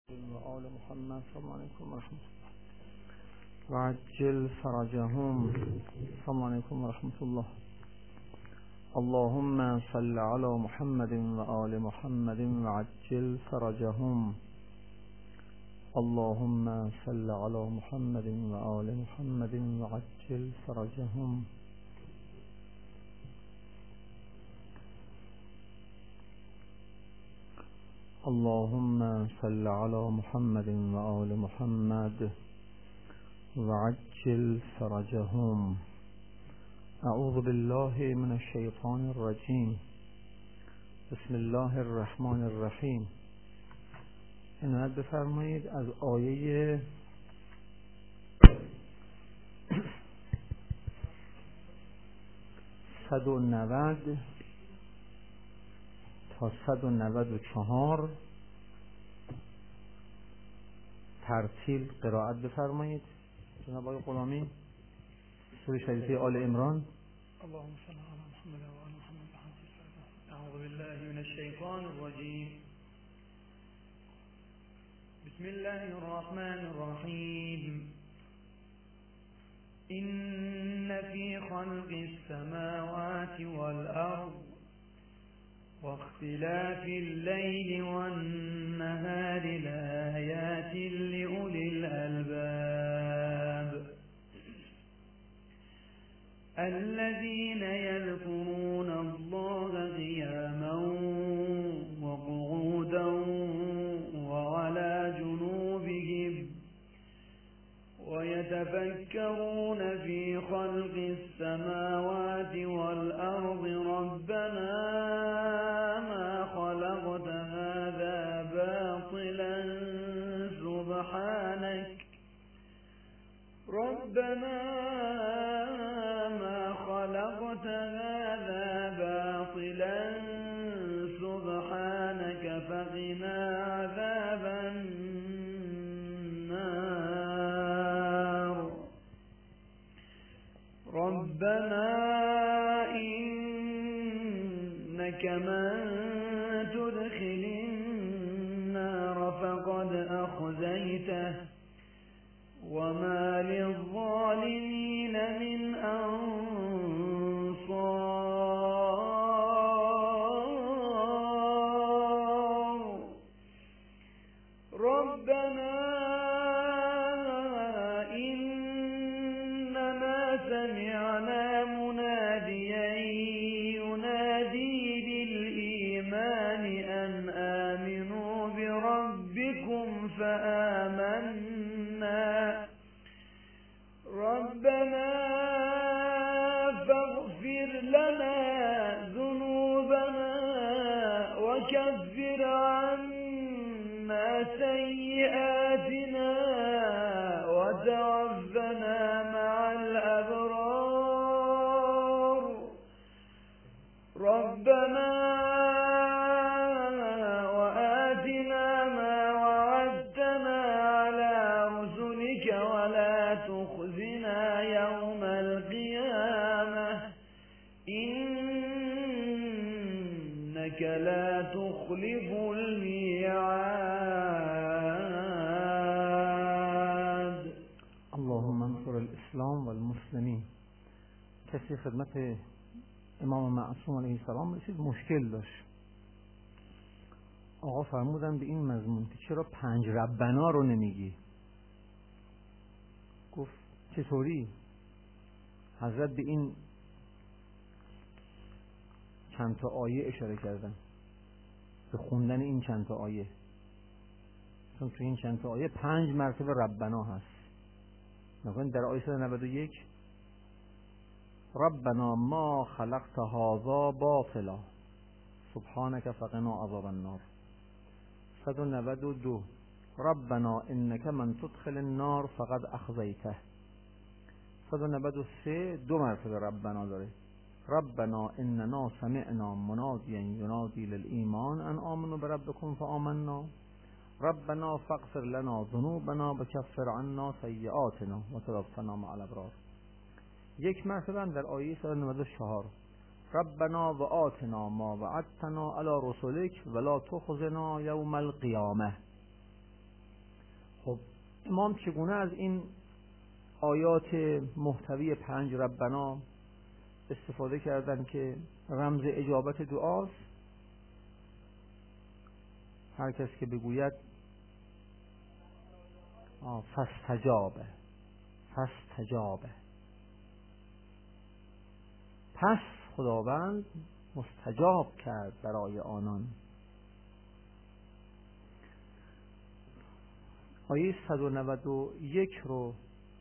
وآل محمد السلام عليكم ورحمة الله وعجل فرجهم السلام عليكم ورحمة الله. اللهم صل على محمد وآل محمد وعجل فرجهم. اللهم صل على محمد وآل محمد وعجل فرجهم. اللهم صل على محمد وآل محمد وعجل فرجهم. أعوذ بالله من الشيطان الرجيم. بسم الله الرحمن الرحیم. عنایت بفرمایید از آیه 190 تا 194 ترتیل قرائت بفرمایید. جناب آقای غلامی، سوره شریفه آل عمران. اللهم صل على محمد و آل محمد. اعوذ بالله من الشیطان الرجیم. بسم الله الرحمن الرحیم. إن في خلق السماوات والأرض واختلاف الليل والنهار لآيات لأولي الألباب الذين يذكرون الله قياما وقعودا وعلى جنوبهم ويتفكرون في خلق السماوات والأرض ربنا ما خلقت هذا باطلا سبحانك ربنا ما خلقت هذا باطلا سبحانك فقنا عذاب النار ربنا إنك من تدخل النار فقد أخزيته وما للظالمين من أنصار ربنا إننا سمعنا مناديا ينادي للإيمان أن آمنوا بربكم فآمنا ربنا فاغفر لنا ذنوبنا وكفر عنا سيئاتنا وتوفنا مع الأبرار ربنا وآتنا ما وعدتنا على رسلك ولا تخزنا يوم القيامة إنك لا تخلف الميعاد. اللهم انصر الاسلام والمسلمین. کسی خدمت امام معصوم علیه السلام رسید، مشکل داشت. آقا فرمودن به این مضمون که چرا 5 ربنا رو نمیگی؟ گفت چطوری؟ حضرت به این چند تا آیه اشاره کردن، به خوندن این چند تا آیه، چون تو این چند تا آیه 5 مرتبه ربنا هست. نکنید در آیه 191 ربنا ما خلقت هذا باطلا سبحانك فقنا عذاب النار. 192 ربنا انك من تدخل النار فقد اخزیته. 193 2 مرتبه ربنا داره. ربنا اننا سمعنا منادیا ینادی للایمان ان آمنوا بربکم فآمنا ربنا فاغفر لنا ذنوبنا وکفر عنا سیئاتنا وتوفنا مع الابرار. 1 مرتبه در آیه 194 ربنا و آتنا ما وعدتنا علی رسولک ولا تخزنا یوم القیامه. خب امام چگونه از این آیات محتوی 5 ربنا استفاده کردن که رمز اجابت دعاست؟ هر کس که بگوید فاستجابه، پس خداوند مستجاب کرد برای آنان. آیه 191 رو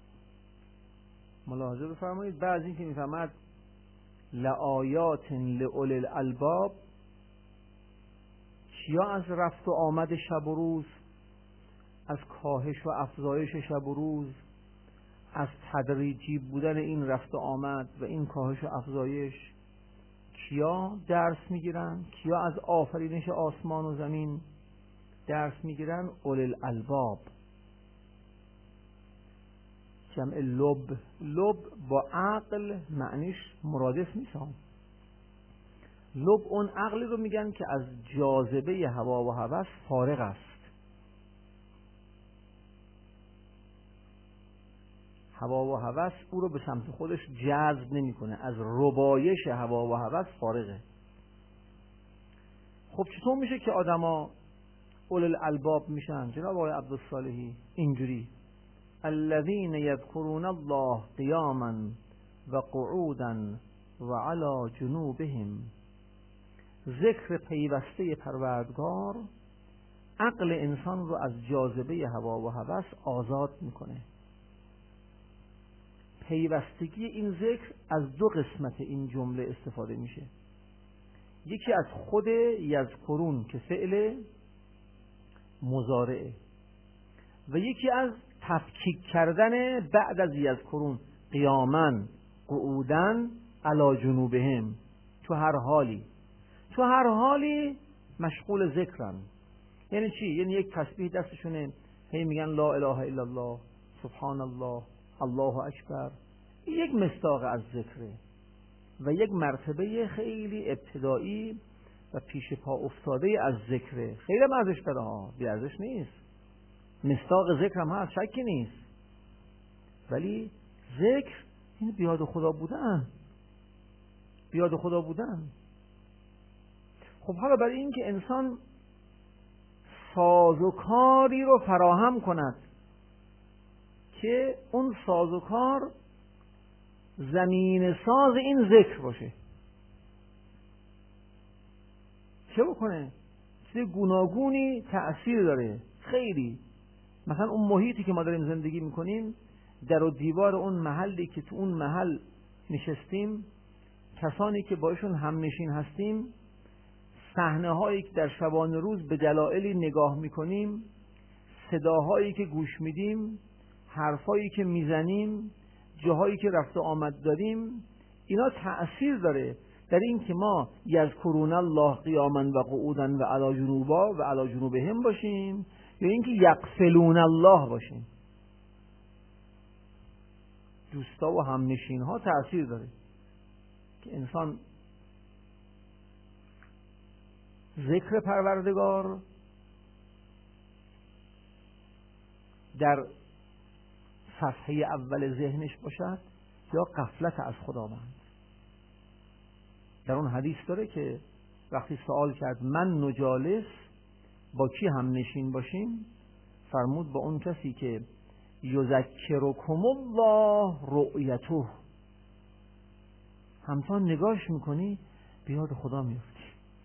ملاحظه بفرمایید. بعد از این که میفهمد لآیات لأولی الالباب، کیا از رفت و آمد شب و روز، از کاهش و افزایش شب و روز، از تدریجی بودن این رفت و آمد و این کاهش و افزایش کیا درس میگیرن؟ کیا از آفرینش آسمان و زمین درس میگیرن؟ اولی الالباب، جمع لب. لب با عقل معنیش مرادف نیست. لب اون عقلی رو میگن که از جاذبه هوا و هوس فارغ است. هوا و هوس او رو به سمت خودش جذب نمیکنه، از ربایش هوا و هوس فارغه. خب چطور میشه که آدما اول الالباب میشن؟ جناب آقای عبدالصالحی اینجوری: الذين يذكرون الله قياما وقعودا وعلى جنوبهم. ذکر پیوسته پروردگار عقل انسان رو از جاذبه هوا و هوس آزاد میکنه. پیوستگی این ذکر از دو قسمت این جمله استفاده میشه. یکی از خود یذکرون که فعل مضارعه و یکی از تفکیک کردن بعد از یذکرون، قیاما، قعودن، علی جنوبهم. تو هر حالی مشغول ذکرن. یعنی چی؟ یعنی یک تسبیح دستشونه، هی میگن لا اله الا الله، سبحان الله، الله اکبر. یک مصداق از ذکره و یک مرتبه خیلی ابتدایی و پیش پا افتاده از ذکره. خیلی ارزش داره ها، بی ارزش نیست. مصداق ذکر هم هست، شکی نیست. ولی ذکر این بیاد خدا بودن. خب حالا برای این که انسان سازوکاری رو فراهم کند که اون سازوکار زمین ساز این ذکر باشه، چه بکنه؟ چیز گوناگونی تأثیر داره خیلی. مثلا اون محیطی که ما داریم زندگی میکنیم، در و دیوار اون محلی که تو اون محل نشستیم، کسانی که باشون هم نشین هستیم، صحنه هایی که در شبانه روز به دلایلی نگاه میکنیم، صداهایی که گوش میدیم، حرفایی که میزنیم، جاهایی که رفت و آمد داریم، اینا تأثیر داره در این که ما یذکرون الله قیاما و قعودا و علی جنوبا و علی جنوبهم باشیم، یا اینکه یغفلون الله باشیم. دوستا و همنشین ها تأثیر داره که انسان ذکر پروردگار در صفحه اول ذهنش باشد یا غفلت از خداوند. در اون حدیث داره که وقتی سوال کرد من نجالس، با کی هم نشین باشیم؟ فرمود با اون کسی که یذکرکم الله رؤیته، همتا نگاهش میکنی به یاد خدا میفتی.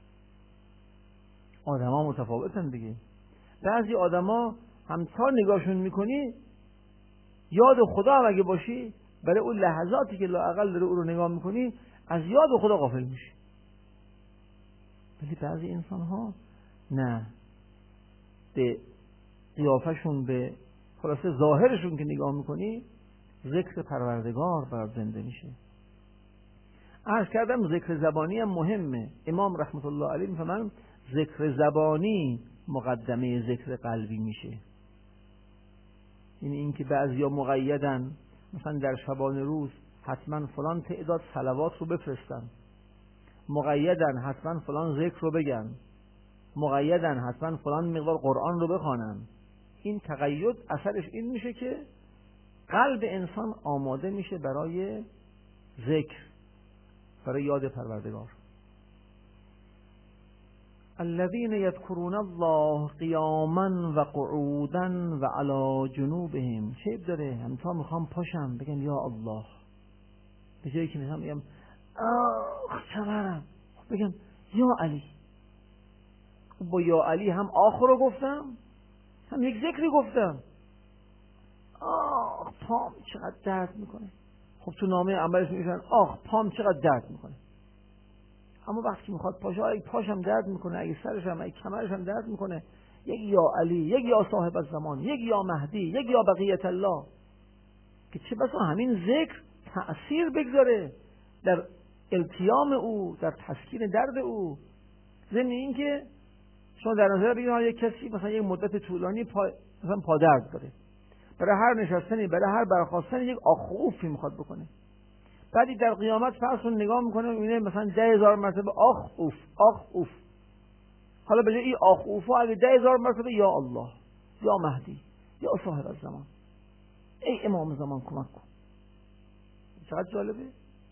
آدما متفاوتن دیگه. بعضی آدما همتا نگاهشون میکنی یاد خدا هم اگه باشی، برای اون لحظاتی که لااقل داره او رو نگاه میکنی از یاد خدا غافل میشی. ولی بعضی انسان ها نه، به قیافشون، به خلاصه ظاهرشون که نگاه میکنی ذکر پروردگار برات زنده میشه. عرض کردم ذکر زبانی هم مهمه. امام رحمت الله علیه میفهمن ذکر زبانی مقدمه ذکر قلبی میشه. یعنی اینکه بعضیا مقیدن، مثلا در شبانه روز حتما فلان تعداد صلوات رو بفرستن، مقیدن حتما فلان ذکر رو بگن، مقیدن حتما فلان مقدار قرآن رو بخوانن. این تقید اثرش این میشه که قلب انسان آماده میشه برای ذکر، برای یاد پروردگار. الذين يذكرون الله قياما و قعودا و على جنوبهم. چه داره؟ همتا میخوام پاشم بگم یا الله، به جایی که میخوام بگم آخ چمرم بگم یا علی. با یا علی هم آخر رو گفتم، هم یک ذکری گفتم. آخ پام چقدر درد میکنه. خب تو نامه عملش میگن آخ پام چقدر درد میکنه. اما وقتی که میخواد پاشه، اگه پاشم درد میکنه، اگه سرشم، اگه کمرشم درد میکنه، یک یا علی، یک یا صاحب الزمان، یک یا مهدی، یک یا بقیت الله، که چه بسا همین ذکر تأثیر بگذاره در التیام او، در تسکین درد او. ضمن این که شما در نظر بگیرید یک کسی مثلا یک مدت طولانی مثلا پا درد داره، برای هر نشستنی، برای هر برخاستنی یک آخوفی میخواد بکنه. بعدی در قیامت فرض نگاه میکنه میبینه مثلا 10,000 مرتبه آخ اوف آخ اوف. حالا به جای این آخ اوفو اگه 10,000 مرتبه یا الله، یا مهدی، یا صاحب الزمان، ای امام زمان کمک کن. چقدر جالبه.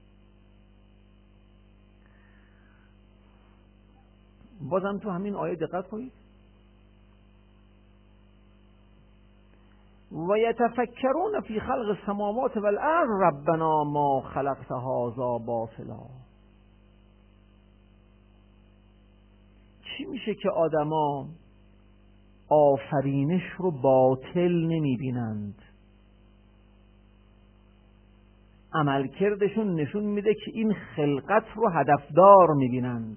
بازم تو همین آیه دقت کنید. و یتفکرون فی خلق السماوات والارض ربنا ما خلقت هذا باطلا. چی میشه که آدما آفرینش رو باطل نمیبینند؟ عملکردشون نشون میده که این خلقت رو هدفدار میبینند.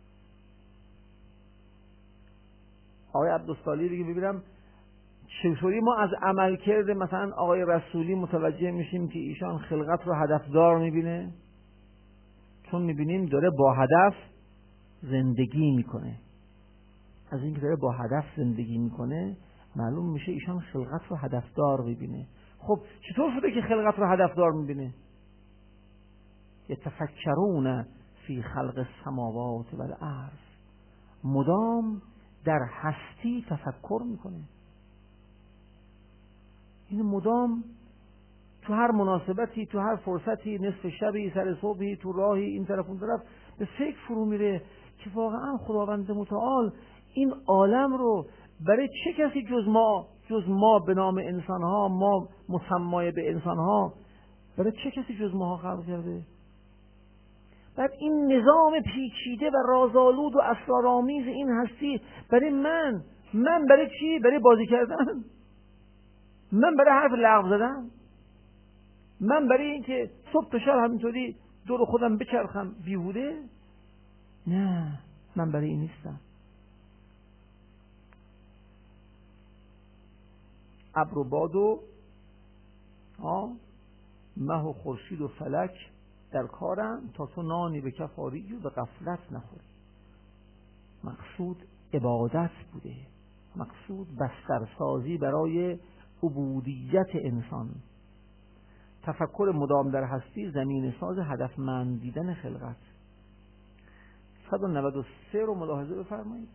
آقای عبدالصالی دیگه ببینم چطوری ما از عملکرد مثلا آقای رسولی متوجه میشیم که ایشان خلقت رو هدفدار میبینه؟ چون میبینیم داره با هدف زندگی میکنه. از اینکه داره با هدف زندگی میکنه معلوم میشه ایشان خلقت رو هدفدار میبینه. خب چطور شده که خلقت رو هدفدار میبینه؟ یتفکرون فی خلق السماوات والارض، مدام در هستی تفکر میکنه. این مدام تو هر مناسبتی، تو هر فرصتی، نصف شبی، سر صبحی، تو راهی، این طرف اون طرف، به فکر فرو میره که واقعا خداوند متعال این عالم رو برای چه کسی جز ما به نام انسانها، ما مسمای به انسانها، برای چه کسی جز ماها خلق کرده؟ بعد این نظام پیچیده و رازآلود و اسرارآمیز این هستی برای من برای چی؟ برای بازی کردن؟ من برای حرف لغو زدن؟ من برای اینکه صبح تا شب همینطوری دور خودم بچرخم بیهوده؟ نه، من برای این نیستم. ابر و باد و مه و خورشید و فلک در کارن تا تو نانی به کف آری و به غفلت نخوری. مقصود عبادت بوده، مقصود بسترسازی برای عبودیت انسان، تفکر مدام در هستی، زمین ساز هدفمند دیدن خلقت. 193 رو ملاحظه بفرمایید.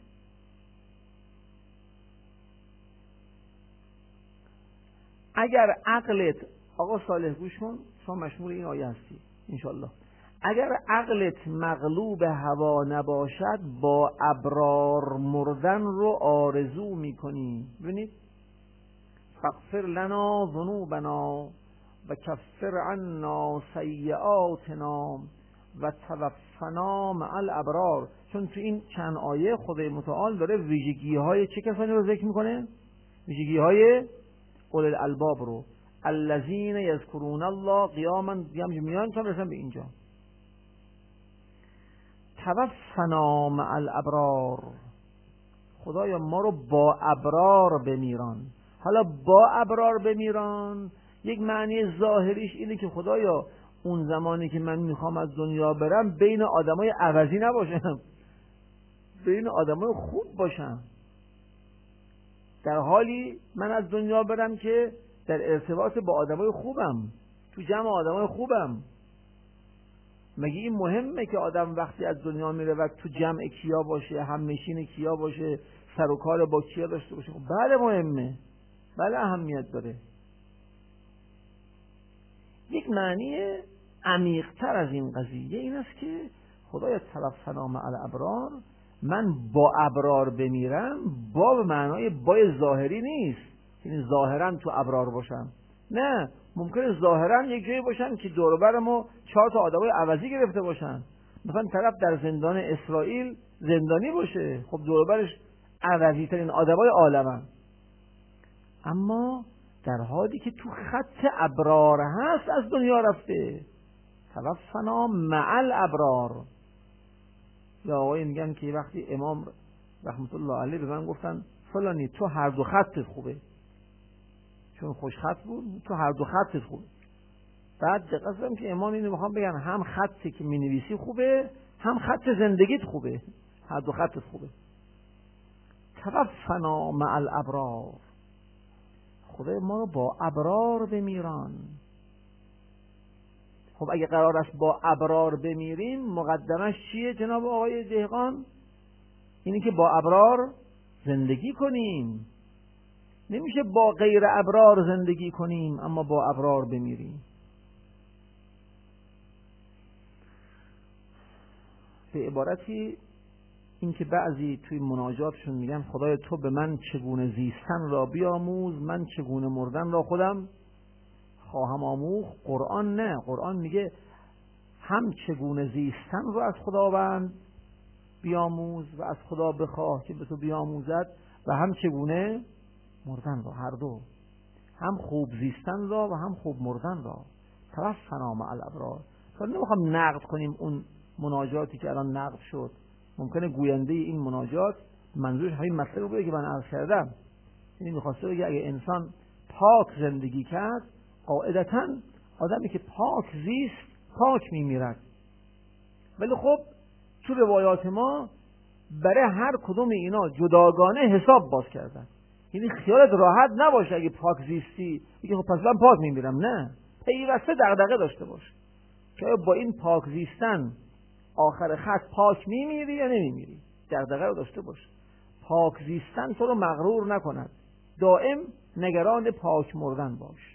اگر عقلت، آقا صالح گوش کن، شما مشمول این آیه هستی انشالله. اگر عقلت مغلوب هوا نباشد با ابرار مردن رو آرزو میکنی. ببینید، فاغفر لنا ذنوبنا و کفر عنا سیئاتنا و توفنا مع الابرار. چون تو این چند آیه خدای متعال داره ویژگی های چه کسانی رو ذکر میکنه؟ ویژگی های اول الالباب رو، الذین یذکرون الله قیاما، میان تا رسن به اینجا. توفنا مع الابرار، خدایا ما رو با ابرار بمیران. حالا با ابرار بمیران یک معنی ظاهریش اینه که خدایا اون زمانی که من میخوام از دنیا برم بین آدمای عوضی نباشم، بین آدمای خوب باشم. در حالی من از دنیا برم که در ارتباط با آدمای خوبم، تو جمع آدمای خوبم. مگه این مهمه که آدم وقتی از دنیا میره و تو جمع کیا باشه، هم نشین کیا باشه، سر و کار با کیا داشته باشه؟ خب بله مهمه. بله اهمیت داره. یک معنی عمیق‌تر از این قضیه این است که خدای توفنا مع الابرار، من با ابرار بمیرم، با به معنای بای ظاهری نیست، یعنی ظاهرا تو ابرار باشم، نه، ممکنه ظاهرا یک جایی باشم که دور و برمو 4 تا آدمای عوضی گرفته باشن، مثلا طرف در زندان اسرائیل زندانی باشه، خب دور و برش عوضی ترین آدمای عالمن، اما در حالی که تو خط ابرار هست از دنیا رفته. توفنا مع الابرار. یا آقای میگن که وقتی امام رحمت الله علیه به من گفتن فلانی تو هر دو خطت خوبه، چون خوش خط بود، تو هر دو خطت خوبه. بعد دقت کردم که امام اینو میخوام بگن هم خطی که مینویسی خوبه، هم خط زندگیت خوبه، هر دو خطت خوبه. توفنا مع الابرار، خدای ما رو با ابرار بمیران. خب اگه قرار است با ابرار بمیریم، مقدمش چیه جناب آقای دهقان؟ اینی که با ابرار زندگی کنیم. نمیشه با غیر ابرار زندگی کنیم اما با ابرار بمیریم. به عبارتی این که بعضی توی مناجاتشون میگن خدای تو به من چگونه زیستن را بیاموز، من چگونه مردن را خودم خواهم آموخت. قرآن نه، قرآن میگه هم چگونه زیستن را از خداوند بیاموز و از خدا بخواه که به تو بیاموزد، و هم چگونه مردن را، هر دو، هم خوب زیستن را و هم خوب مردن را. توفنا مع الابرار. حالا نمیخوام نقد کنیم اون مناجاتی که الان نقد شد، ممکنه گوینده این مناجات منظورش همین مسئله رو بوده که من عرض کردم، یعنی میخواسته بگه اگه انسان پاک زندگی کرد، قاعدتاً آدمی که پاک زیست پاک میمیرد. ولی خب تو روایات ما برای هر کدوم اینا جداگانه حساب باز کردن، یعنی خیالت راحت نباشه اگه پاک زیستی بگی خب پس من پاک میمیرم، نه، پیوسته دغدغه داشته باش که با این پاک زیستن آخر خط پاک میمیری یا نمیمیری، دغدغه رو داشته باش. پاک زیستن تو رو مغرور نکند، دائم نگران پاک مردن باش.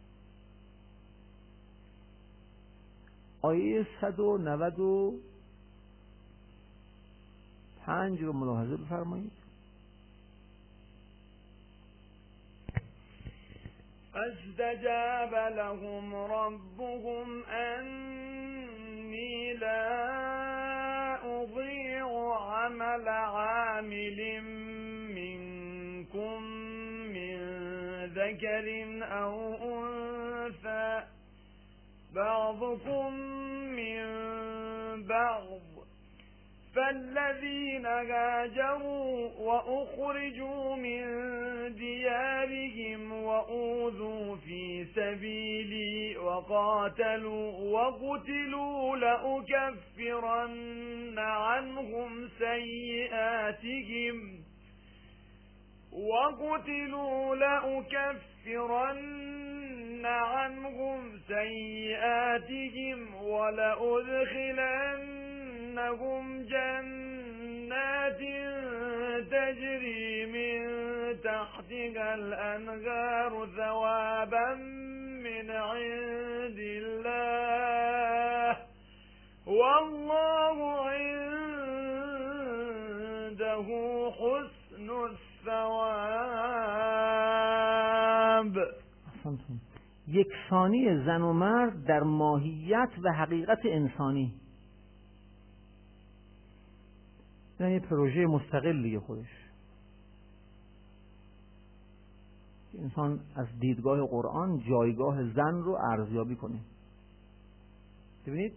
آیه 195 رو ملاحظه بفرمایید. فاستجاب لهم ربهم أني لا أضيع عمل عامل منكم من ذكر أو أنثى بعضكم من بعض، فالذين هاجروا وأخرجوا من ديارهم وأوذوا في سبيلي وقتلوا لأكفرن عنهم سيئاتهم ولأدخلنهم جنات تجري من تحتها الأنهار ثوابا من عند الله والله عنده حسن الثواب. یکسانی زن و مرد در ماهیت و حقیقت انسانی، یعنی پروژه مستقلیه خودش. انسان از دیدگاه قرآن جایگاه زن رو ارزیابی کنه. ببینید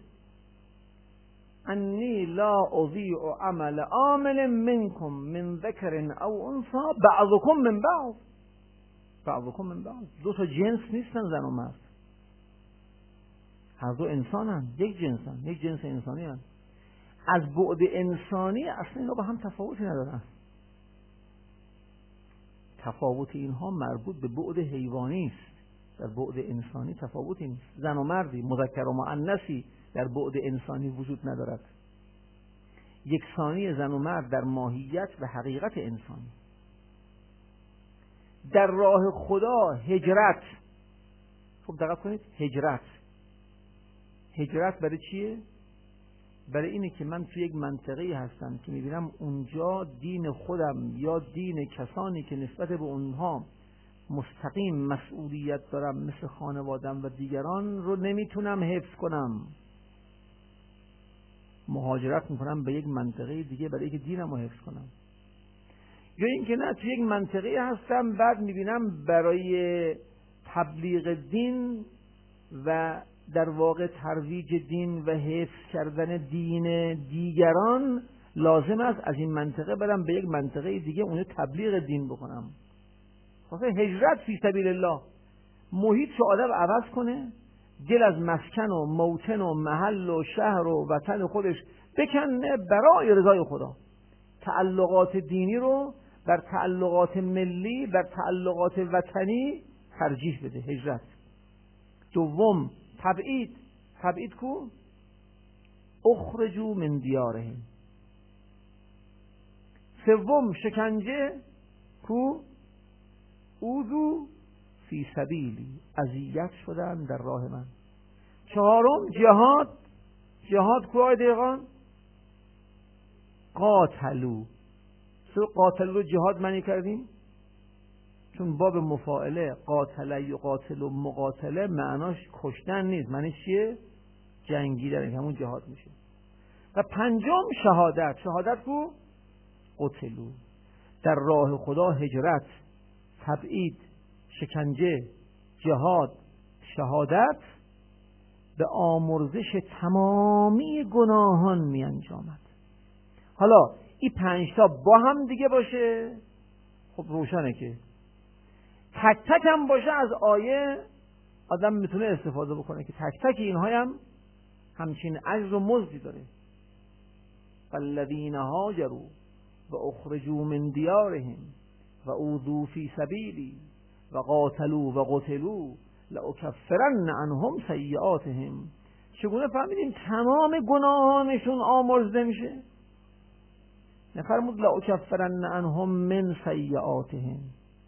انی لا اضیع عمل عامل منکم من ذکر او انثى بعضکم من بعض. دو تا جنس نیستن زن و مرد، هر دو انسانن، یک جنسن، یک جنس انسانی هن. از بعد انسانی اصلا اینا با هم تفاوتی ندارن. تفاوت اینها مربوط به بعد حیوانی است، در بعد انسانی تفاوتی نیست. زن و مردی، مذکر و مؤنثی در بعد انسانی وجود ندارد. یکسانی زن و مرد در ماهیت و حقیقت انسانی. در راه خدا هجرت. خب دقت کنید، هجرت برای چیه؟ برای اینه که من توی یک منطقه‌ای هستم که می‌بینم اونجا دین خودم یا دین کسانی که نسبت به اونها مستقیم مسئولیت دارم مثل خانوادم و دیگران رو نمیتونم حفظ کنم، مهاجرت میکنم به یک منطقه دیگه برای اینکه دینم رو حفظ کنم. یا اینکه نه، توی یک منطقه هستم بعد میبینم برای تبلیغ دین و در واقع ترویج دین و حفظ کردن دین دیگران لازم است از این منطقه برم به یک منطقه دیگه اونجا تبلیغ دین بکنم. خاطر هجرت فی سبیل الله، محیط رو آدم عوض کنه، دل از مسکن و موطن و محل و شهر و وطن خودش بکنه برای رضای خدا، تعلقات دینی رو بر تعلقات ملی، بر تعلقات وطنی ترجیح بده. هجرت. دوم تبعید کو؟ اخرجوا من دیارهم. سوم شکنجه کو؟ اوذوا فی سبیلی، اذیت شدن در راه من. چهارم جهاد کو آقای دهقان؟ قاتلو. قاتل رو جهاد معنی کردیم چون باب مفاعله قاتل یقاتل و مقاتله معناش کشتن نیست، معنی چیه؟ جنگیدن، همون جهاد میشه. و پنجم شهادت کو؟ قتلو. در راه خدا هجرت، تبعید، شکنجه، جهاد، شهادت به آمرزش تمامی گناهان می انجامد. حالا این 5 تا با هم دیگه باشه خب روشنه که تک تک هم باشه از آیه آدم میتونه استفاده بکنه که تک تک اینها هم همچین اجر و مزدی داره. فالذین هاجروا و اخرجوا من دیارهم و اوذوا فی سبیلی و قاتلوا و قتلوا لأکفرن عنهم سیئاتهم. چگونه فهمیدیم تمام گناهانشون آمرزده میشه؟ نفرمود لأکفرن عنهم من سیئاتهم.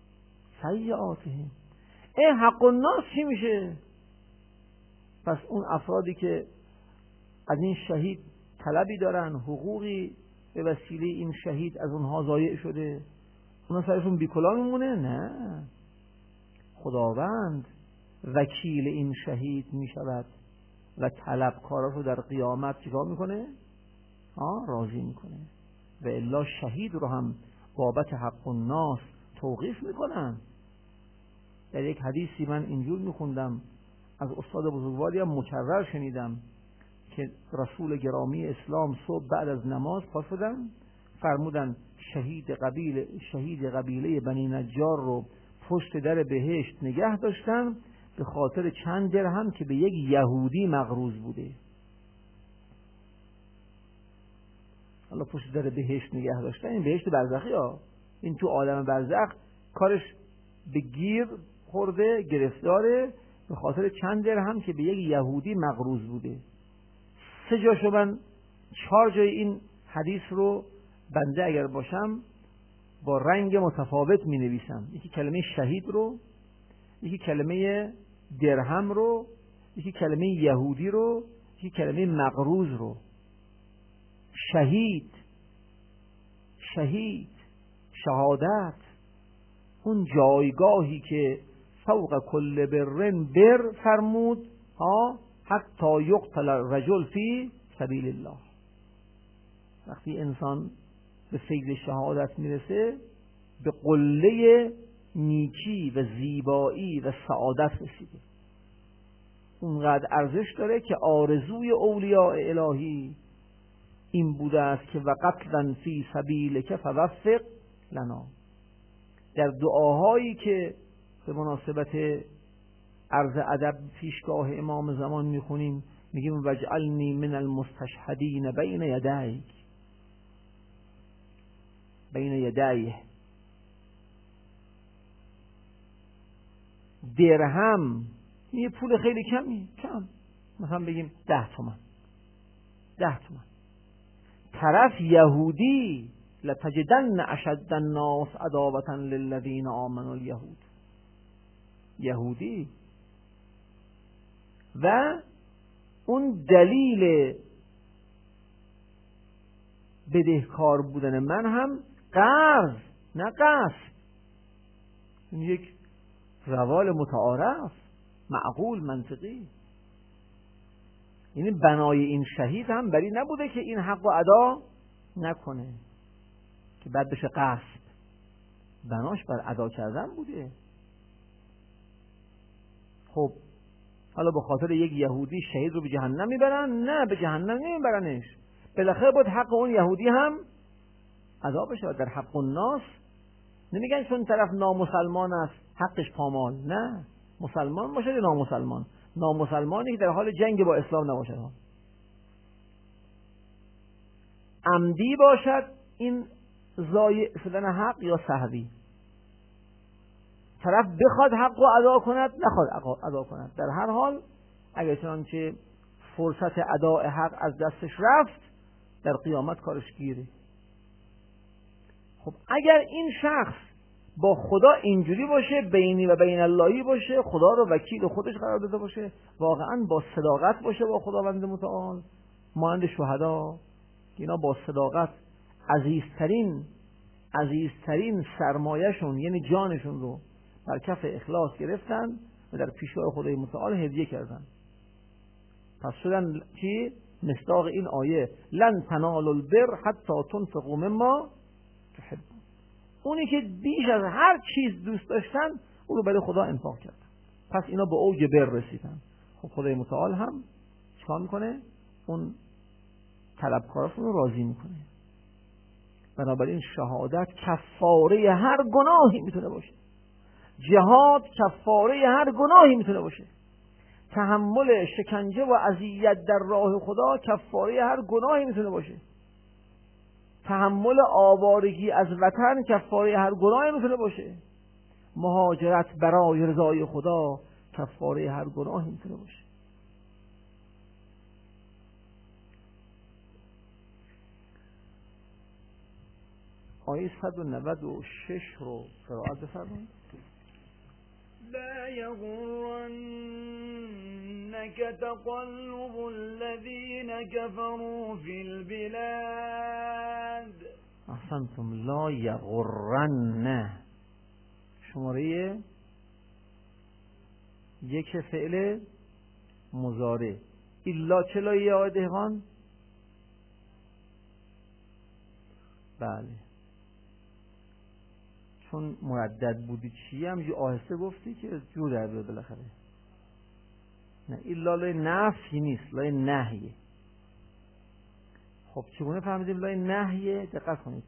حق الناس چی میشه؟ پس اون افرادی که از این شهید طلبی دارن، حقوقی به وسیله این شهید از اونها ضایع شده، اونا سرشون بیکلا میمونه؟ نه، خداوند وکیل این شهید میشود و طلبکاراش رو در قیامت چیکار میکنه؟ راضی میکنه. و الا شهید رو هم بابت حق الناس توقیف میکنن. در یک حدیثی من اینجور میخوندم از استاد بزرگواری هم مکرر شنیدم که رسول گرامی اسلام صبح بعد از نماز پا شدن فرمودن شهید قبیله بنی نجار رو پشت در بهشت نگه داشتن به خاطر چند درهم که به یک یهودی مقروض بوده. حالا پشت در بهشت نگه داشتن، این بهشت برزخی ها، این تو عالم برزخ کارش به گیر خورده، گرفتاره به خاطر چند درهم که به یک یهودی مقروض بوده. 3 جاشو من 4 جای این حدیث رو بنده اگر باشم با رنگ متفاوت می نویسم. یکی کلمه شهید رو، یکی کلمه درهم رو، یکی کلمه یهودی رو، یکی کلمه مقروض رو. شهادت، اون جایگاهی که فوق کل برن بر فرمود حتی یقتل الرجل فی سبیل الله. وقتی انسان به فیض شهادت میرسه به قله نیکی و زیبایی و سعادت رسیده. اونقدر ارزش داره که آرزوی اولیاء الهی این بوده است که و قتلا فی سبیلک فوفق لنا. در دعاهایی که به مناسبت عرض ادب پیشگاه امام زمان میخونیم میگیم وجعلنی من المستشهدین بین یدیه. درهم یه پول خیلی کم، مثلا بگیم 10 تومن. طرف یهودی لتجدن اشد الناس عداوة للذین آمنوا الیهود. یهودی و اون دلیل بدهکار بودن من هم قرض نه قصد. این یک روال متعارف، معقول، منطقی. یعنی بنای این شهید هم بری نبوده که این حق رو ادا نکنه که بعد بشه قصد. بناش بر ادا کردن بوده. خب حالا به خاطر یک یهودی شهید رو به جهنم میبرن؟ نه، به جهنم نمیبرنش. بالاخره باید حق اون یهودی هم ادا بشه. در حق الناس نمیگن چون طرف نامسلمان است حقش پامال. نه، مسلمان باشه یا نامسلمان. نامسلمانی که در حال جنگ با اسلام نباشه، عمدی باشد این ضایع شدن حق یا سهوی، طرف بخواد حق رو ادا کند نخواد ادا کند، در هر حال اگر چنانچه فرصت اداء حق از دستش رفت در قیامت کارش گیره. خب اگر این شخص با خدا اینجوری باشه، بینی و بین اللهی باشه، خدا رو وکیل خودش قرار داده باشه، واقعا با صداقت باشه با خداوند متعال، مانند شهدا که اینا با صداقت عزیزترین سرمایه‌شون یعنی جانشون رو در کف اخلاص گرفتن و در پیشگاه خدای متعال هدیه کردن. پس شدن که مصداق این آیه لن تنالوا البر حتی تنفقوا مما تحبون. اونی که بیش از هر چیز دوست داشتن او رو برای خدا انفاق کردن، پس اینا به اوج بر رسیدن. خب خدای متعال هم چیکار میکنه؟ اون طلبکاراشون رو راضی میکنه. بنابراین شهادت کفاره هر گناهی میتونه باشه، جهاد کفاره هر گناهی میتونه باشه، تحمل شکنجه و اذیت در راه خدا کفاره هر گناهی میتونه باشه، تحمل آوارگی از وطن کفاره هر گناهی میتونه باشه، مهاجرت برای رضای خدا کفاره هر گناهی میتونه باشه. آیه 196 رو قرائت بفرمایید. لا يغرنك تقلب الذين كفروا في البلاد. احسنتم. لا یغرن شماره یک فعل مضارع. الا چه لایه آقای دهقان؟ بله، چون مردد بودی چی هم یه آهسته گفتی که جور در بیاد بالاخره. نه، الا لای نفی نیست، لای نهیه. خب چگونه فهمیدیم لای نهیه؟ دقت کنید،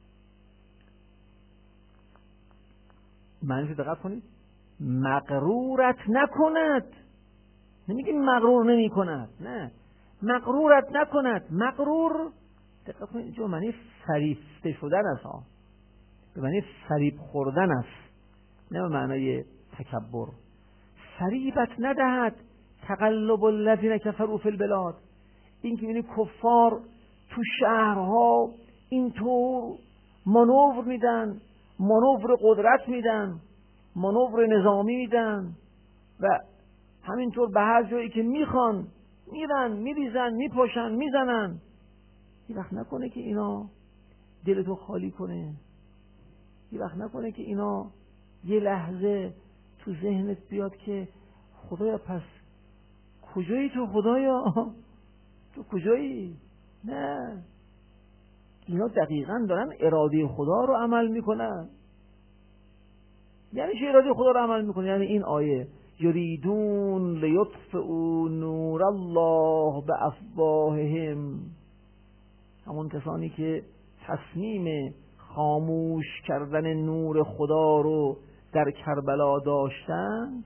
معنیش دقت کنید. مغرورت نکند، نمیگیم مغرور نمی کند، نه، مغرورت نکند. مغرور دقت کنید اینجا معنی فریفته شدن است، به معنی فریب خوردن است، نه به معنای تکبر. فریبت ندهد تقلب الذین کفروا فی البلاد. این که یعنی کفار تو شهرها اینطور مانور میدن، مانور قدرت میدن، مانور نظامی میدن و همینطور به هر جایی که میخوان میرن، میریزن، میپاشن، میزنن. یه وقت نکنه که اینا دلتو خالی کنه، یه وقت نکنه که اینا یه لحظه تو ذهنت بیاد که خدایا پس کجایی تو؟ خدایا تو کجایی؟ نه، اینا دقیقاً دارن اراده خدا رو عمل میکنن. یعنی چه اراده خدا رو عمل میکنن؟ یعنی این آیه یریدون لیطفئوا نور الله بافواههم، همون کسانی که تصمیم خاموش کردن نور خدا رو در کربلا داشتند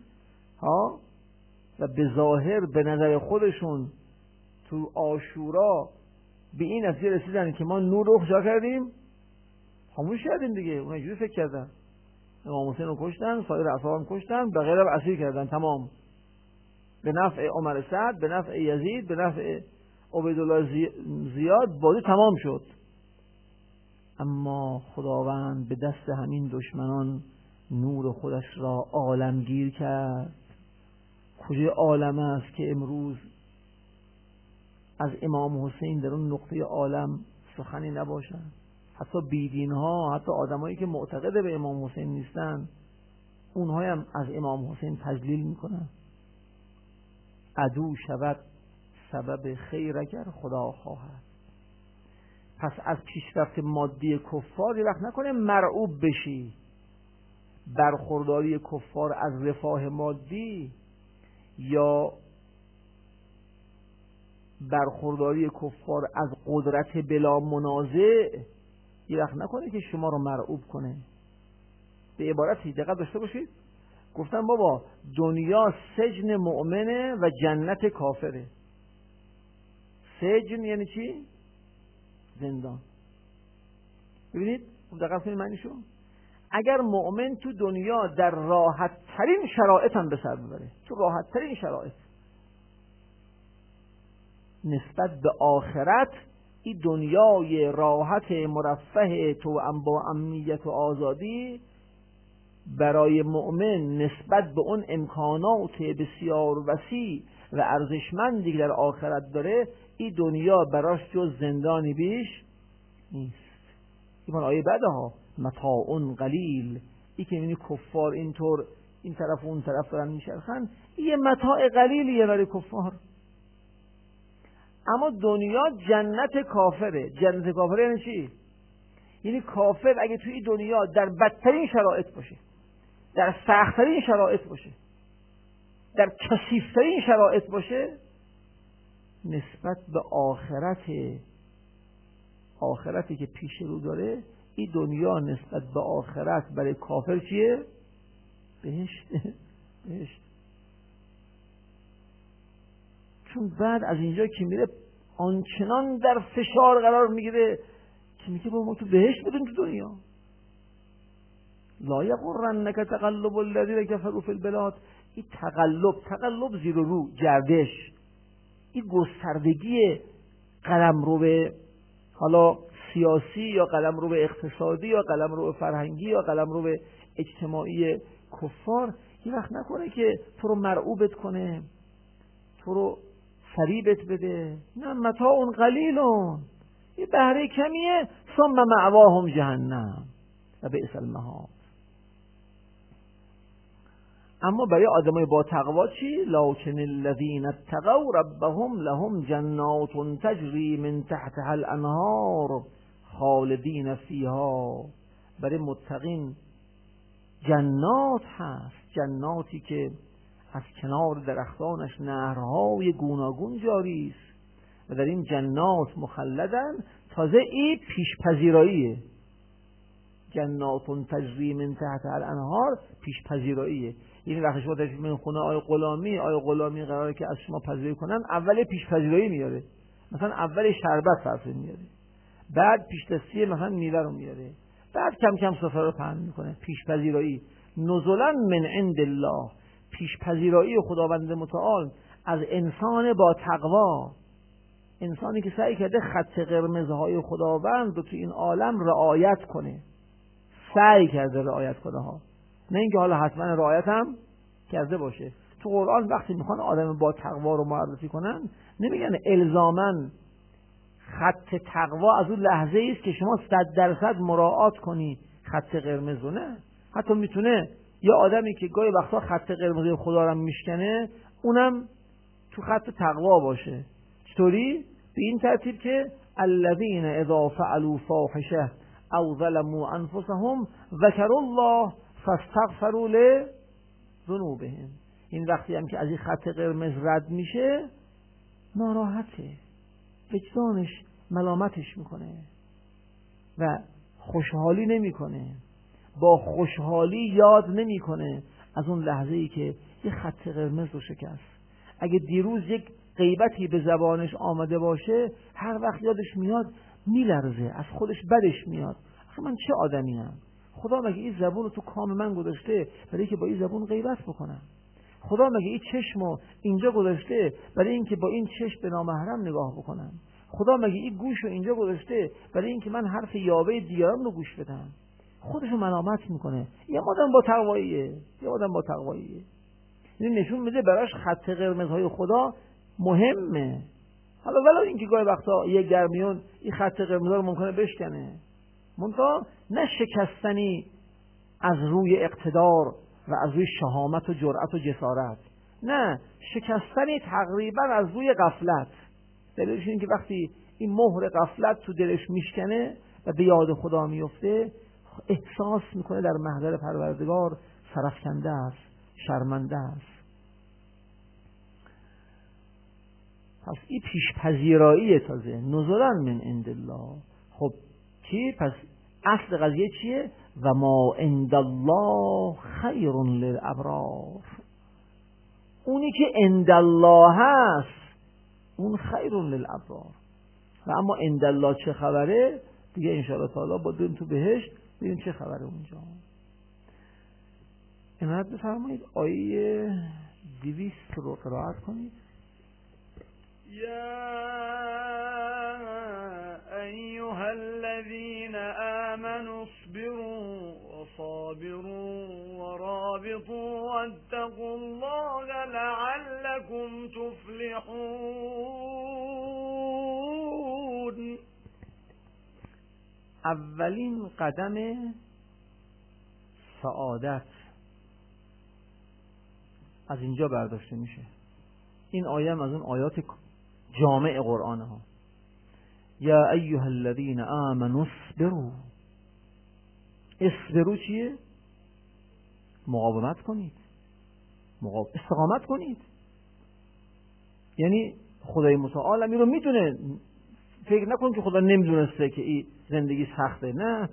و به ظاهر به نظر خودشون تو عاشورا به این نتیجه رسیدن که ما نور رو خجا کردیم، خاموش کردیم دیگه. اون اینجوری فکر کردن، امام حسین رو کشتن، سایر اصحاب هم کشتن، بقیه رو اسیر کردن، تمام. به نفع عمر سعد، به نفع یزید، به نفع عبیدالله زیاد بازی تمام شد. اما خداوند به دست همین دشمنان نور خودش را عالمگیر کرد. کجای عالم است که امروز از امام حسین در اون نقطه عالم سخنی نباشند؟ حتی بیدین ها، حتی آدمایی که معتقد به امام حسین نیستن، اونها هم از امام حسین تجلیل میکنن. عدو شود سبب خیر اگر خدا خواهد. پس از پیشرفت مادی کفار یه وقت نکنه مرعوب بشی. برخورداری کفار از رفاه مادی یا برخورداری کفار از قدرت بلا منازع یه وقت نکنه که شما رو مرعوب کنه. به عبارتی دقت داشته باشید، گفتم بابا دنیا سجن مؤمنه و جنت کافره. سجن یعنی چی؟ زندان. ببینید دقت کنید معنیشو. اگر مؤمن تو دنیا در راحت ترین شرایط هم به سر ببره، تو راحت ترین شرایط، نسبت به آخرت این دنیای راحت مرفه تو با امنیت و آزادی برای مؤمن نسبت به اون امکانات بسیار وسیع و ارزشمندی که در آخرت داره، این دنیا براش جز زندانی بیش نیست. این آیه بعده ها متاع قلیل، این که میبینی کفار اینطور این طرف و اون طرف دارن میشرخن، یه متاع قلیلیه برای کفار. اما دنیا جنت کافره. جنت کافره یعنی چی؟ یعنی کافر اگه توی دنیا در بدترین شرایط باشه، در سخت‌ترین شرایط باشه، در کثیف‌ترین شرایط باشه، نسبت به آخرتی که پیش رو داره، این دنیا نسبت به آخرت برای کافر چیه؟ بهشت. چون بعد از اینجا که میره آنچنان در فشار قرار میگیره که میگه با ما تو بهشت بدون تو دنیا. لا یغرنک تقلب الذین کفروا فی البلاد. این تقلب زیر و رو، گردش، این گستردگی قلمرو به حالا سیاسی یا قلمرو به اقتصادی یا قلمرو به فرهنگی یا قلمرو به اجتماعی کفار یه وقت نکنه که تو رو مرعوبت کنه، تو رو فریبت بده. نه، متاع قلیلون، یه بهره کمیه. ثم مأواهم جهنم و بئس المهاد. اما برای آدمای با تقوا چی؟ لکن الذین اتقوا ربهم لهم جنات تجری من تحتها الانهار خالدین فیها. برای متقین جنات هست، جناتی که از کنار درختانش نهرهای گوناگون جاری است و در این جنات مخلدن. تازه این پیشپذیراییه. جنات تجری من تحت الانهار پیشپذیراییه. یعنی وقتی شما تشریف من خونه آقای غلامی قراره که از شما پذیرایی کنن، اول پیشپذیرایی میاره. مثلا اول شربت فرض میاره، بعد پیش دستی مثلا میوه رو میاره، بعد کم کم سفره رو پهن میکنه. پیشپذیرایی نزلا من عند الله، پیشپذیرایی خداوند متعال از انسان با تقوا، انسانی که سعی کرده خط قرمزهای خداوند رو تو این عالم رعایت کنه، سعی کرده رعایت کنه ها، نه اینکه حالا حتما رعایت هم کرده باشه. تو قرآن وقتی میخوان آدم با تقوا رو معرفی کنن، نمیگن الزاماً خط تقوا از اون لحظه است که شما 100% مراعات کنی خط قرمز رو. نه، حتی میتونه یا آدمی که گاهی وقتا خط قرمز خدا رو میشکنه، اونم تو خط تقوا باشه. چطوری؟ به این ترتیب که الذین اذا فعلوا فاحشه او ظلموا انفسهم ذکروا الله فاستغفروا لذنوبهم. این وقتی هم که از این خط قرمز رد میشه، ناراحته، وجدانش ملامتش میکنه و خوشحالی نمیکنه، با خوشحالی یاد نمیکنه از اون لحظه‌ای که یه خط قرمز رو شکست. اگه دیروز یک غیبتی به زبانش آمده باشه، هر وقت یادش میاد میلرزه، از خودش بدش میاد. آخه من چه آدمیم؟ خدا مگه این زبون رو تو کام من گذاشته برای که با این زبون غیبت بکنم؟ خدا مگه این چشمو اینجا گذاشته برای اینکه با این چشم به نامحرم نگاه بکنم؟ خدا مگه این گوش رو اینجا گذاشته برای اینکه من حرف یاوه دیگران رو گوش بدم؟ خودشو ملامت میکنه. یه آدم با تقواییه. این نشون میده براش خط قرمزهای خدا مهمه. حالا ولی اینکه گاهی وقتا یه گرمیون این خط قرمزها رو ممکنه بشکنه، منتها نه شکستنی از روی اقتدار و از روی شهامت و جرأت و جسارت، نه، شکستنی تقریبا از روی غفلت. دلیلش این که وقتی این مهر غفلت تو دلش میشکنه و به یاد خدا میفته، احساس میکنه در محضر پروردگار سرفکنده است، شرمنده است. پس این پیشپذیرایی تازه نزولا من عند الله. خب چی؟ پس اصل قضیه چیه؟ و ما عند الله خیر للابرار. اونی که عند الله هست اون خیر للابرار. و اما عند الله چه خبره؟ دیگه انشاءالله تعالی با بریم تو بهشت ببینیم چه خبره اونجا. عنایت بفرمایید آیه 200 رو قرائت کنید. يا أيها الذين آمنوا اصبروا وصابروا ورابطوا واتقوا الله لعلكم تفلحون. اولین قدم سعادت از اینجا برداشته میشه. این آیه هم از اون آیات جامع قرآن ها. یا ایها الذین آمنوا اصبروا. اصبروا چیه؟ مقاومت کنید، استقامت کنید. یعنی خدای متعال این رو میدونه. فکر نکن که خدا نمیدونسته که این زندگی سخته. نه،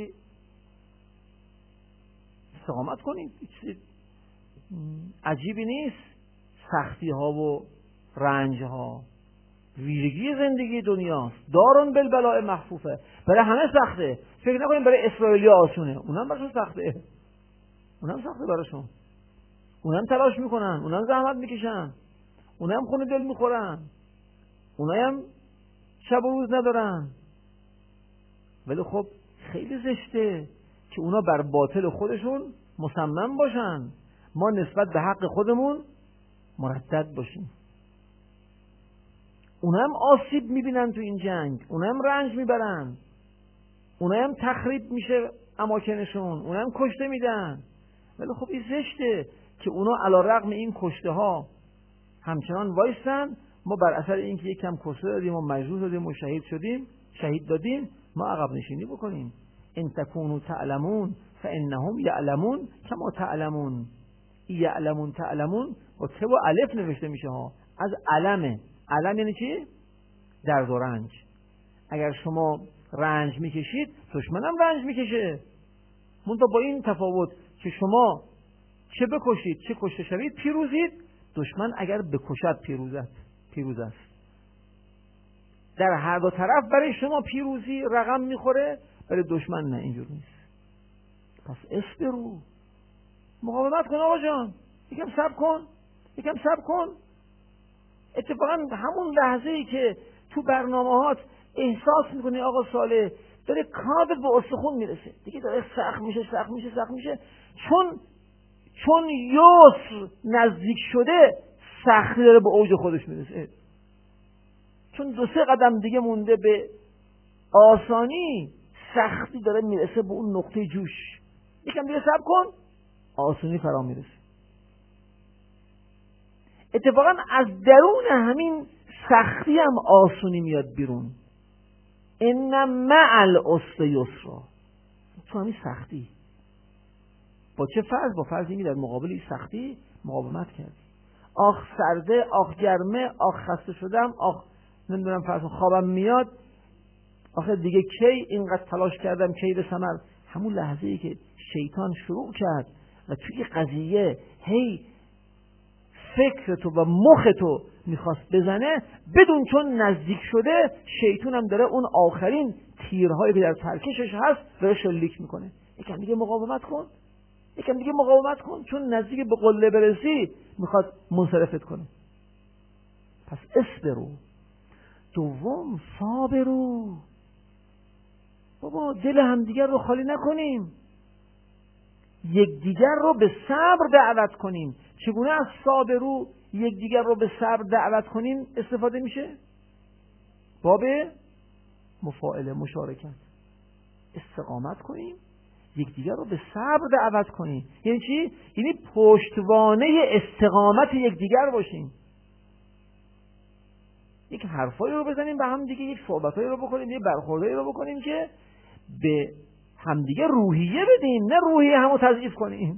استقامت کنید. عجیبی نیست سختی ها و رنج ها، ویژگی زندگی دنیاست. دارون بالبلاء مخفوفه. برای همه سخته. فکر نکنید برای اسرائیلی آسونه. اونم براشون سخته. براشون. اونم تلاش میکنن، اونم زحمت میکشن، اونم خون دل میخورن، اونم شب و روز ندارن. ولی خب خیلی زشته که اونا بر باطل خودشون مصمم باشن، ما نسبت به حق خودمون مردد باشیم. اونم آسیب میبینن تو این جنگ، اونم رنج میبرن، اونم تخریب میشه اماکنشون، اونم کشته میدن. ولی خب این زشته که اونا علی رغم این کشته ها همچنان وایستن. ما بر اثر اینکه یک کم کشته دادیم و مجروح دادیم و شهید دادیم ما عقب نشینی بکنیم. ان تکونوا تعلمون فانهم یعلمون کما تعلمون. تعلمون با ت و الف نوشته میشه ها. از علم یعنی چی؟ درد و رنج. اگر شما رنج میکشید دشمنم رنج میکشه. منتها با این تفاوت که شما چه بکشید چه کشته شوید پیروزید، دشمن اگر بکشد پیروز است. در هر دو طرف برای شما پیروزی رقم میخوره، برای دشمن نه، اینجور نیست. پس اصبروا، مقاومت کن آقا جان، یکم صبر کن. اتفاقا همون لحظه‌ای که تو برنامه‌هات احساس میکنی آقا صالح داره کارت به استخون میرسه، دیگه داره سخت میشه، چون یسر نزدیک شده سختی داره به اوج خودش میرسه. چون 2-3 قدم دیگه مونده به آسانی، سختی داره میرسه به اون نقطه جوش. یکم دیگه صبر کن، آسانی فرا میرسه. اتفاقا از درون همین سختی هم آسونی میاد بیرون. ان مع العسر یسرا. تو همین سختی با چه فرض؟ با فرض اینکه در مقابل این سختی مقاومت کردی. آخ سرده، آخ گرمه، آخ خسته شدم، آخ نمیدونم فرض خوابم میاد، آخه دیگه کی اینقدر تلاش کردم کی به ثمر. همون لحظه‌ای که شیطان شروع کرد و توی قضیه هی فکرتو و مختو میخواست بزنه، بدون چون نزدیک شده شیطان هم داره اون آخرین تیرهایی که در ترکشش هست داره شلیک میکنه. یکم دیگه مقاومت کن، چون نزدیک به قله برسی میخواد منصرفت کنه. پس اصبروا دوم صابرو، بابا دل همدیگر رو خالی نکنیم، یکدیگر رو به صبر دعوت کنیم. چگونه از صابرو یکدیگر رو به صبر دعوت کنیم استفاده میشه؟ باب مفاعله، مشارکت. استقامت کنیم، یکدیگر رو به صبر دعوت کنیم. یعنی چی؟ یعنی پشتوانه استقامت یکدیگر باشیم. یک حرفایی رو بزنیم به هم دیگه، یک صحبتایی رو بکنیم، یک برخوردایی رو بکنیم که به همدیگه روحیه بدیم، نه روحیه همو تضعیف کنیم.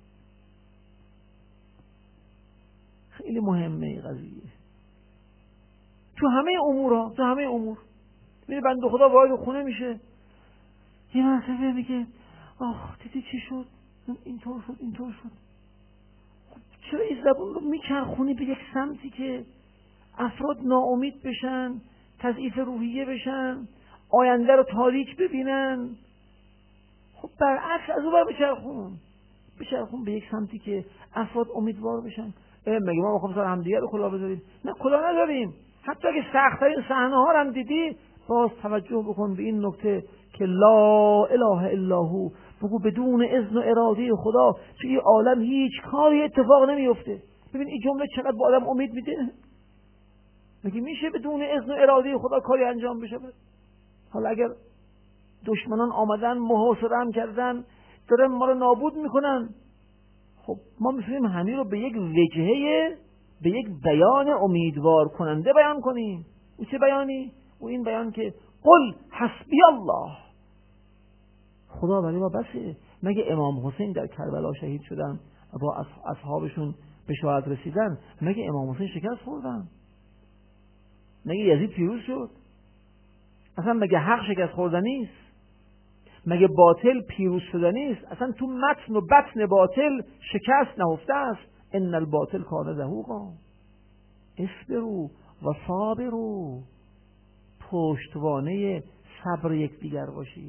خیلی مهمه این قضیه تو همه امور. تو همه امور ببین بنده خدا وارد خونه میشه، یه مرتبه میگه آخ دیدی چی شد، اینطور شد. خب چرا این زبون رو میچرخونی به یک سمتی که افراد ناامید بشن، تضعیف روحیه بشن، آینده رو تاریک ببینن؟ خب برعکس از اون بر بچرخون به یک سمتی که افراد امیدوار بشن. مگه ما میخوام سر همدیگه رو کلاه بذاریم؟ نه کلاه نداریم. حتی اگه سخت‌ترین صحنه ها رو هم دیدی، باز توجه بکن به این نکته که لا اله الا هو، بگو بدون اذن و اراده خدا توی عالم هیچ کاری اتفاق نمیفته. ببین این جمله چقدر به آدم امید میده. مگه میشه بدون اذن و اراده خدا کاری انجام بشه؟ حالا اگر دشمنان آمدن محاصره هم کردن، دارن ما رو نابود میکنن، خب ما میتونیم همین رو به یک وجهه، به یک بیان امیدوار کننده بیان کنیم. این چه بیانی؟ و این بیان که قل حسبی الله، خدا برای ما بسه. مگه امام حسین در کربلا شهید شدن، با اصحابشون به شهادت رسیدن، مگه امام حسین شکست خوردن؟ مگه یزید پیروز شد؟ اصلا مگه حق شکست خوردن نیست؟ مگه باطل پیروز شدن نیست؟ اصلا تو متن و بطن باطل شکست نهفته است. ان الباطل کان زهوقا اصبروا و صابروا، پشتوانه صبر یکدیگر باشید.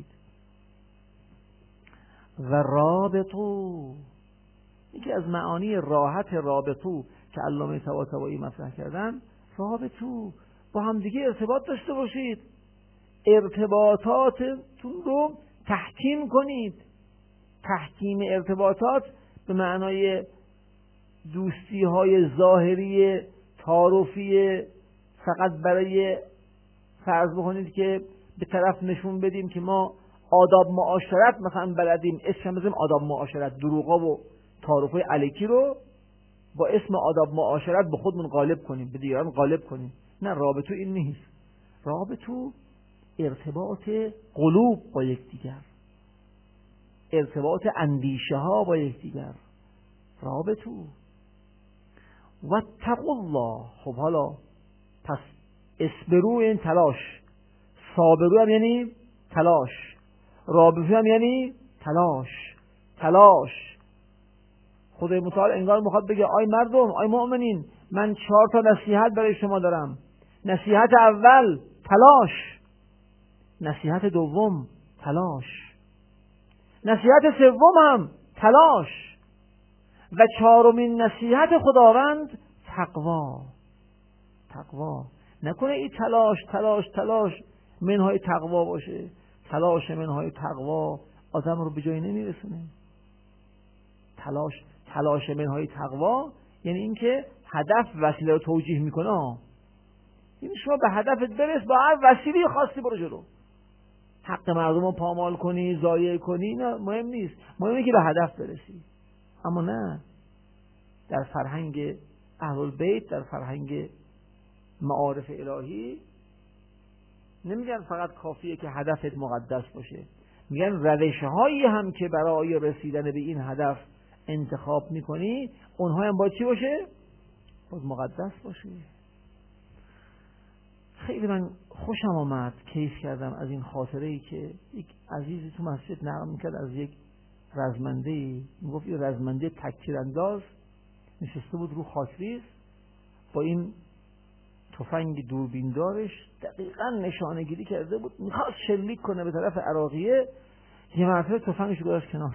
و رابطو، یکی از معانی راحت رابطو که علامه طباطبایی مطرح کردن، رابطو، با هم دیگه ارتباط داشته باشید، ارتباطاتتون رو تحکیم کنید. تحکیم ارتباطات به معنای دوستی های ظاهری تعارفی فقط برای فرض بکنید که به طرف نشون بدیم که ما آداب معاشرت مثلا بلدیم، اسم بزنیم آداب معاشرت، دروغا و تعارفای علیکی رو با اسم آداب معاشرت به خودمون غالب کنیم، به دیگران غالب کنیم. نه، رابطو این نیست. رابطو ارتباط قلوب با یکدیگر، ارتباط اندیشه ها با یکدیگر، رابطو. و اتقوا الله. خب حالا پس اصبرو این تلاش، صابرو هم یعنی تلاش، رابطو هم یعنی تلاش. خدای متعال انگار میخواد بگه آی مردم، آی مؤمنین، من 4 تا نصیحت برای شما دارم. نصیحت اول تلاش، نصیحت دوم تلاش، نصیحت سوم هم تلاش، و 4مین نصیحت خداوند تقوا. نکنه این تلاش منهای تقوا باشه. تلاش منهای تقوا آدم رو به جایی نمیرسونه. تلاش منهای تقوا یعنی اینکه هدف وسیله رو توجیه میکنه. یعنی شما به هدفت برس، با هر وسیله خاصی برو جلو. حق مردم رو پامال کنی، ضایع کنی، نه مهم نیست، مهمه که به هدف برسی. اما نه، در فرهنگ اهل البیت، در فرهنگ معارف الهی نمیگن فقط کافیه که هدفت مقدس باشه، میگن روش‌هایی هم که برای رسیدن به این هدف انتخاب میکنی اونها هم باید چی باشه؟ باید مقدس باشه. خیلی من خوشم آمد، کیف کردم از این خاطره‌ای که یک عزیزی تو مسجد نقل میکرد از یک رزمنده‌ای. میگفت این رزمنده تکتیرانداز نشسته بود رو خاکریز، با این تفنگ دوربیندارش دقیقاً نشانه گیری کرده بود، میخواست شلیک کنه به طرف عراقیه. یه مرتبه تفنگش گذاشت کنار.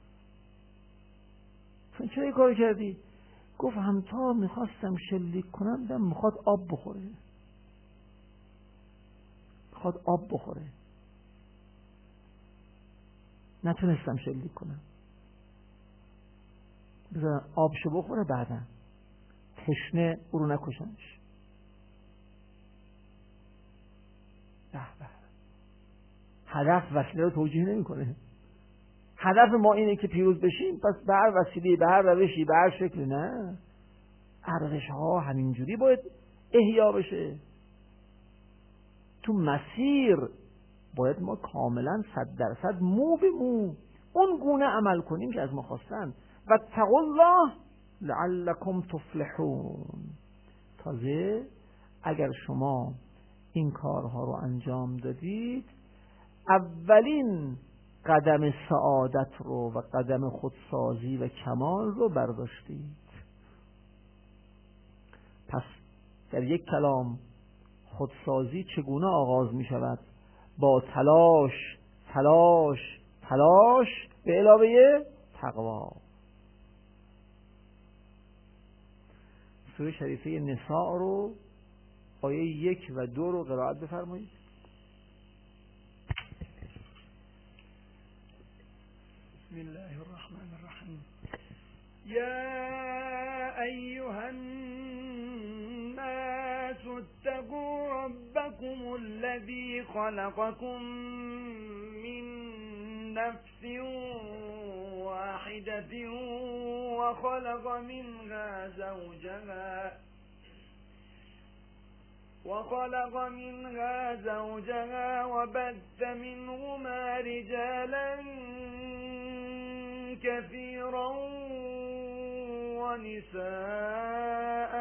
تو چرا این کار کردی؟ گفت همتا میخواستم شلیک کنم، دم میخواد آب بخوره. خواد آب بخوره، نتونستم شلیک کنم، بذارم آبشو بخوره، بعدا تشنه او رو نکشنش. هدف وسیله رو توجیه نمی‌کنه. هدف ما اینه که پیروز بشیم، پس به هر وسیله، به هر روشی، به هر شکلی، نه، ارزش‌ها همینجوری باید احیا بشه. تو مسیر باید ما کاملا 100% مو به مو اون گونه عمل کنیم که از ما خواستن. و اتقوا الله لعلکم تفلحون. تازه اگر شما این کارها رو انجام دادید، اولین قدم سعادت رو و قدم خودسازی و کمال رو برداشتید. پس در یک کلام، خودسازی چگونه آغاز می شود؟ با تلاش تلاش تلاش به علاوه تقوا. سوره شریفه نساء رو آیه 1 و 2 رو قرائت بفرمایید. بسم الله الرحمن الرحیم. یا ایها الناس اتقوا ربكم الذي خلقكم من نفس واحدة وخلق منها زوجها وبث منهما رجالا كثيرا ونساء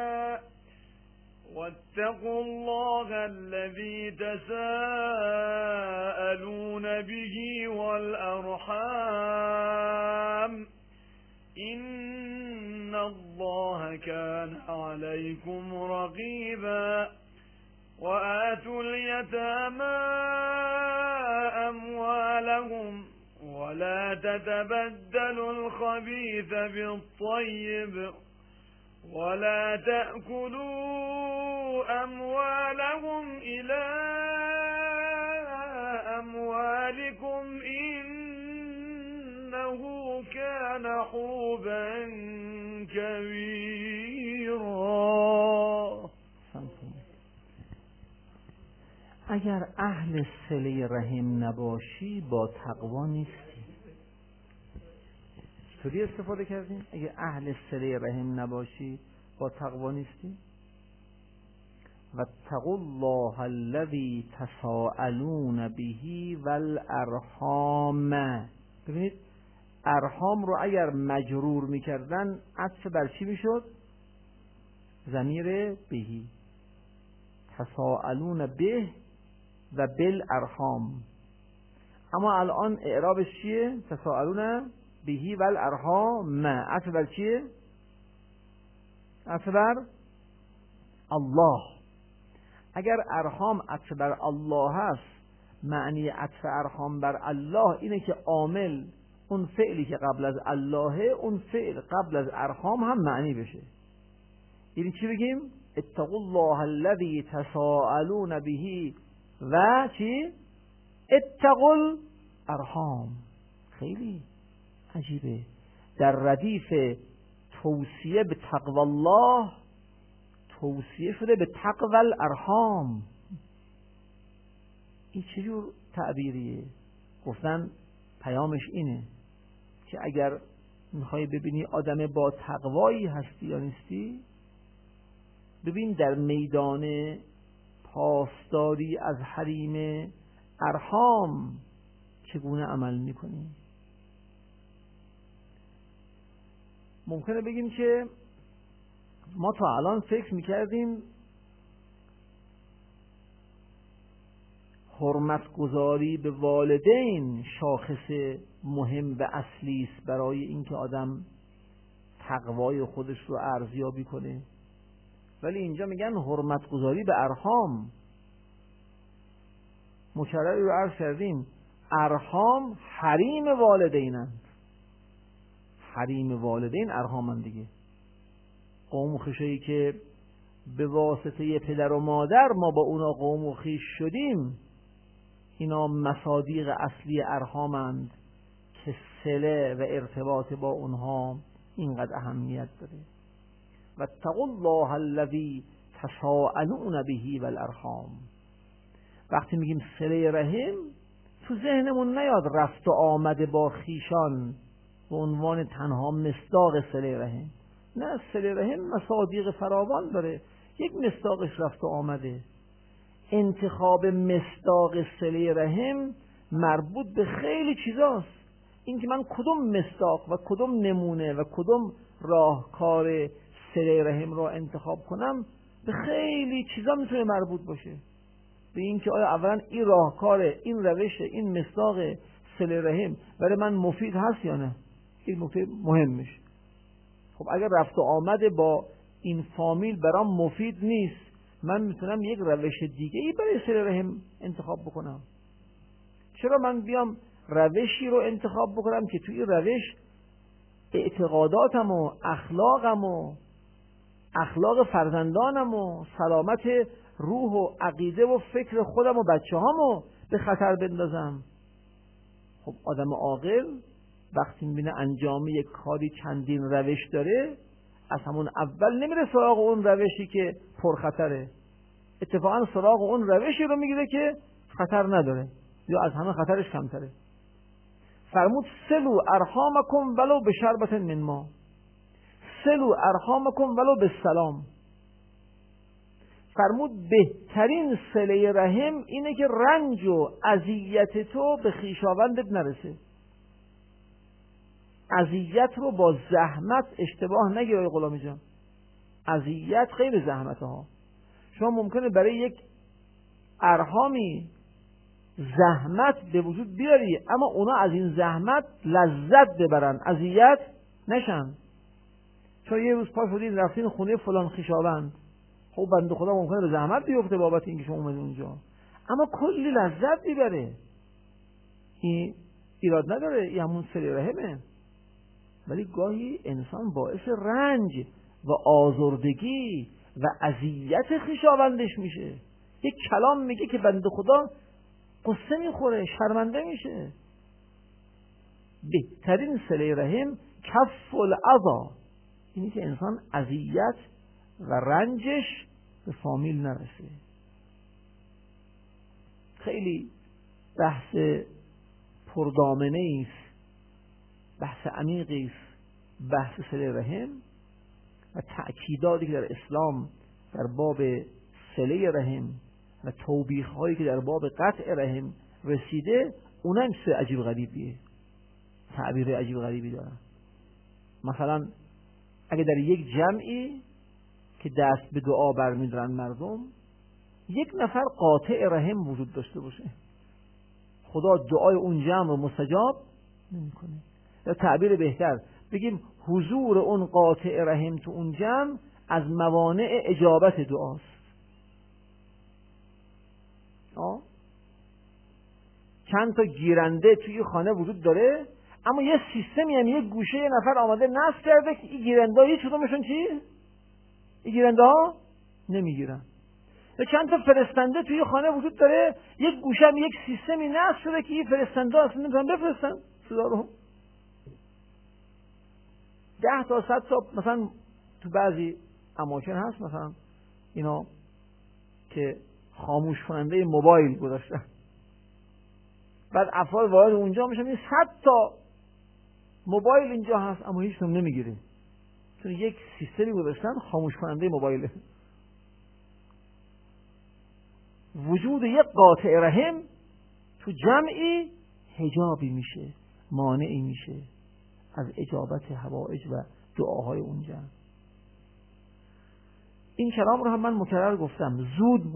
واتقوا الله الذي تساءلون به والأرحام إن الله كان عليكم رقيبا وآتوا اليتامى أموالهم ولا تتبدلوا الخبيث بالطيب ولا تأكلوا أموالهم إلى أموالكم إنه كان حوبا كبيرا. اگر اهل صله رحم نباشی با تقوا نیستی. چطوری استفاده کردیم؟ اگر اهل صله رحم نباشی با تقوا نیستی. واتقوا الله الذی تساءلون به والارحام. ببینید ارحام رو اگر مجرور میکردن عطف بر چی میشد؟ ضمیر بهی. تساءلون به و بالارحام. اما الان اعرابش چیه؟ تساءلون بهی والارحام. عطف بر چیه؟ عطف بر الله. اگر ارحام عطف بر الله هست، معنی عطف ارحام بر الله اینه که عامل اون فعلی که قبل از الله، اون فعل قبل از ارحام هم معنی بشه. یعنی چی بگیم؟ اتقوا الله الذی تساءلون به و چی؟ اتقوا الارحام. خیلی عجیبه، در ردیف توصیه به تقوی الله توصیه شده به تقوی الارحام. این چجور تعبیریه؟ گفتن پیامش اینه که اگر میخوای ببینی آدم با تقوایی هستی یا نیستی، ببین در میدان پاسداری از حریم ارحام چگونه عمل میکنی. ممکنه بگیم که ما تا الان فکر میکردیم حرمت گذاری به والدین شاخص مهم و اصلی است برای اینکه آدم تقوای خودش رو ارزیابی کنه، ولی اینجا میگن حرمت گذاری به ارحام. مکرری رو عرض کردیم، ارحام حریم والدینند. حریم والدین ارحامند دیگه. قوم و خویشایی که به واسطه پدر و مادر ما با اونا قوم و خویش شدیم، اینا مصادیق اصلی ارحامند که صله و ارتباط با اونها اینقدر اهمیت داره. و اتقوا الله الذی تساءلون به والارحام. وقتی میگیم صله رحم تو ذهنمون نیاد رفت و آمده با خیشان به عنوان تنها مصداق صله رحم. نه، صله رحم مصادیق فراوان داره. یک مصداقش رفت و آمده. انتخاب مصداق صله رحم مربوط به خیلی چیزاست. این که من کدوم مصداق و کدوم نمونه و کدوم راهکار صله رحم را انتخاب کنم به خیلی چیزا میتونه مربوط باشه. به این که آیا اولا این راهکار، این روش، این مصداق صله رحم برای من مفید هست یا نه. این نکته مهمش. خب اگر رفت و آمده با این فامیل برام مفید نیست، من میتونم یک روش دیگه ای برای صله رحم انتخاب بکنم. چرا من بیام روشی رو انتخاب بکنم که توی روش اعتقاداتم و اخلاقم و اخلاق فرزندانم و سلامت روح و عقیده و فکر خودم و بچه هامو به خطر بندازم؟ خب آدم عاقل وقتی میبینه انجام یک کاری چندین روش داره، از همون اول نمیره سراغ اون روشی که پرخطره. اتفاقا سراغ اون روشی رو میگیره که خطر نداره یا از همه خطرش کمتره. فرمود سلو ارحامکم ولو بشربت من ما. سلو ارحامکم ولو بالسلام. فرمود بهترین صله رحم اینه که رنج و اذیت تو به خویشاوندت نرسه. اذیت رو با زحمت اشتباه نگیر آقای غلامی جان. اذیت غیر زحمت ها. شما ممکنه برای یک ارحامی زحمت به وجود بیاری، اما اونا از این زحمت لذت ببرن، اذیت نشن. چون یه روز پا شدید رفتین خونه فلان خویشاوند، خب بنده خدا ممکنه به زحمت بیفته بابت اینکه شما اومدید اونجا، اما کلی لذت میبره. این ایراد نداره، این همون صله رحمه. ولی گاهی انسان باعث رنج و آزردگی و اذیت خویشاوندش میشه. یک کلام میگه که بنده خدا قصه میخوره، شرمنده میشه. بهترین صله رحم کف الاذی، اینی که انسان اذیت و رنجش به فامیل نرسه. خیلی بحث پردامنه است، بحث عمیقی است بحث صله رحم و تأکیداتی که در اسلام در باب صله رحم و توبیخ هایی که در باب قطع رحم رسیده، اونم چیز عجیب غریبیه، تعبیر عجیب غریبی دارن. مثلا اگه در یک جمعی که دست به دعا برمی‌دارن مردم، یک نفر قاطع رحم وجود داشته باشه، خدا دعای اون جمع رو مستجاب نمی‌کنه. یا تعبیر بهتر بگیم حضور اون قاطع رحم تو اون جمع از موانع اجابت دعاست. چند تا گیرنده توی خانه وجود داره، اما یه سیستمی، یعنی یه گوشه یه نفر آماده نصب کرده که این گیرنده ها هیچ کدومشون این گیرنده ها نمیگیرن. یا چند تا فرستنده توی خانه وجود داره، یک گوشه هم یک سیستمی نصب شده که این فرستنده ها اصلا نمیتونن بفرستن صدا رو. 10 تا 100 تا مثلا تو بعضی اماکن هست مثلا اینا که خاموش کننده موبایل گذاشتن، بعد افراد وارد اونجا میشن، این 100 تا موبایل اینجا هست اما هیچ کدوم نمیگیره، چون یک سیستمی گذاشتن خاموش کننده موبایل. وجود یک قاطع رحم تو جمعی حجابی میشه، مانعی میشه از اجابت حوائج و دعاهای اون جمع. این کلام رو هم من مکرر گفتم، زود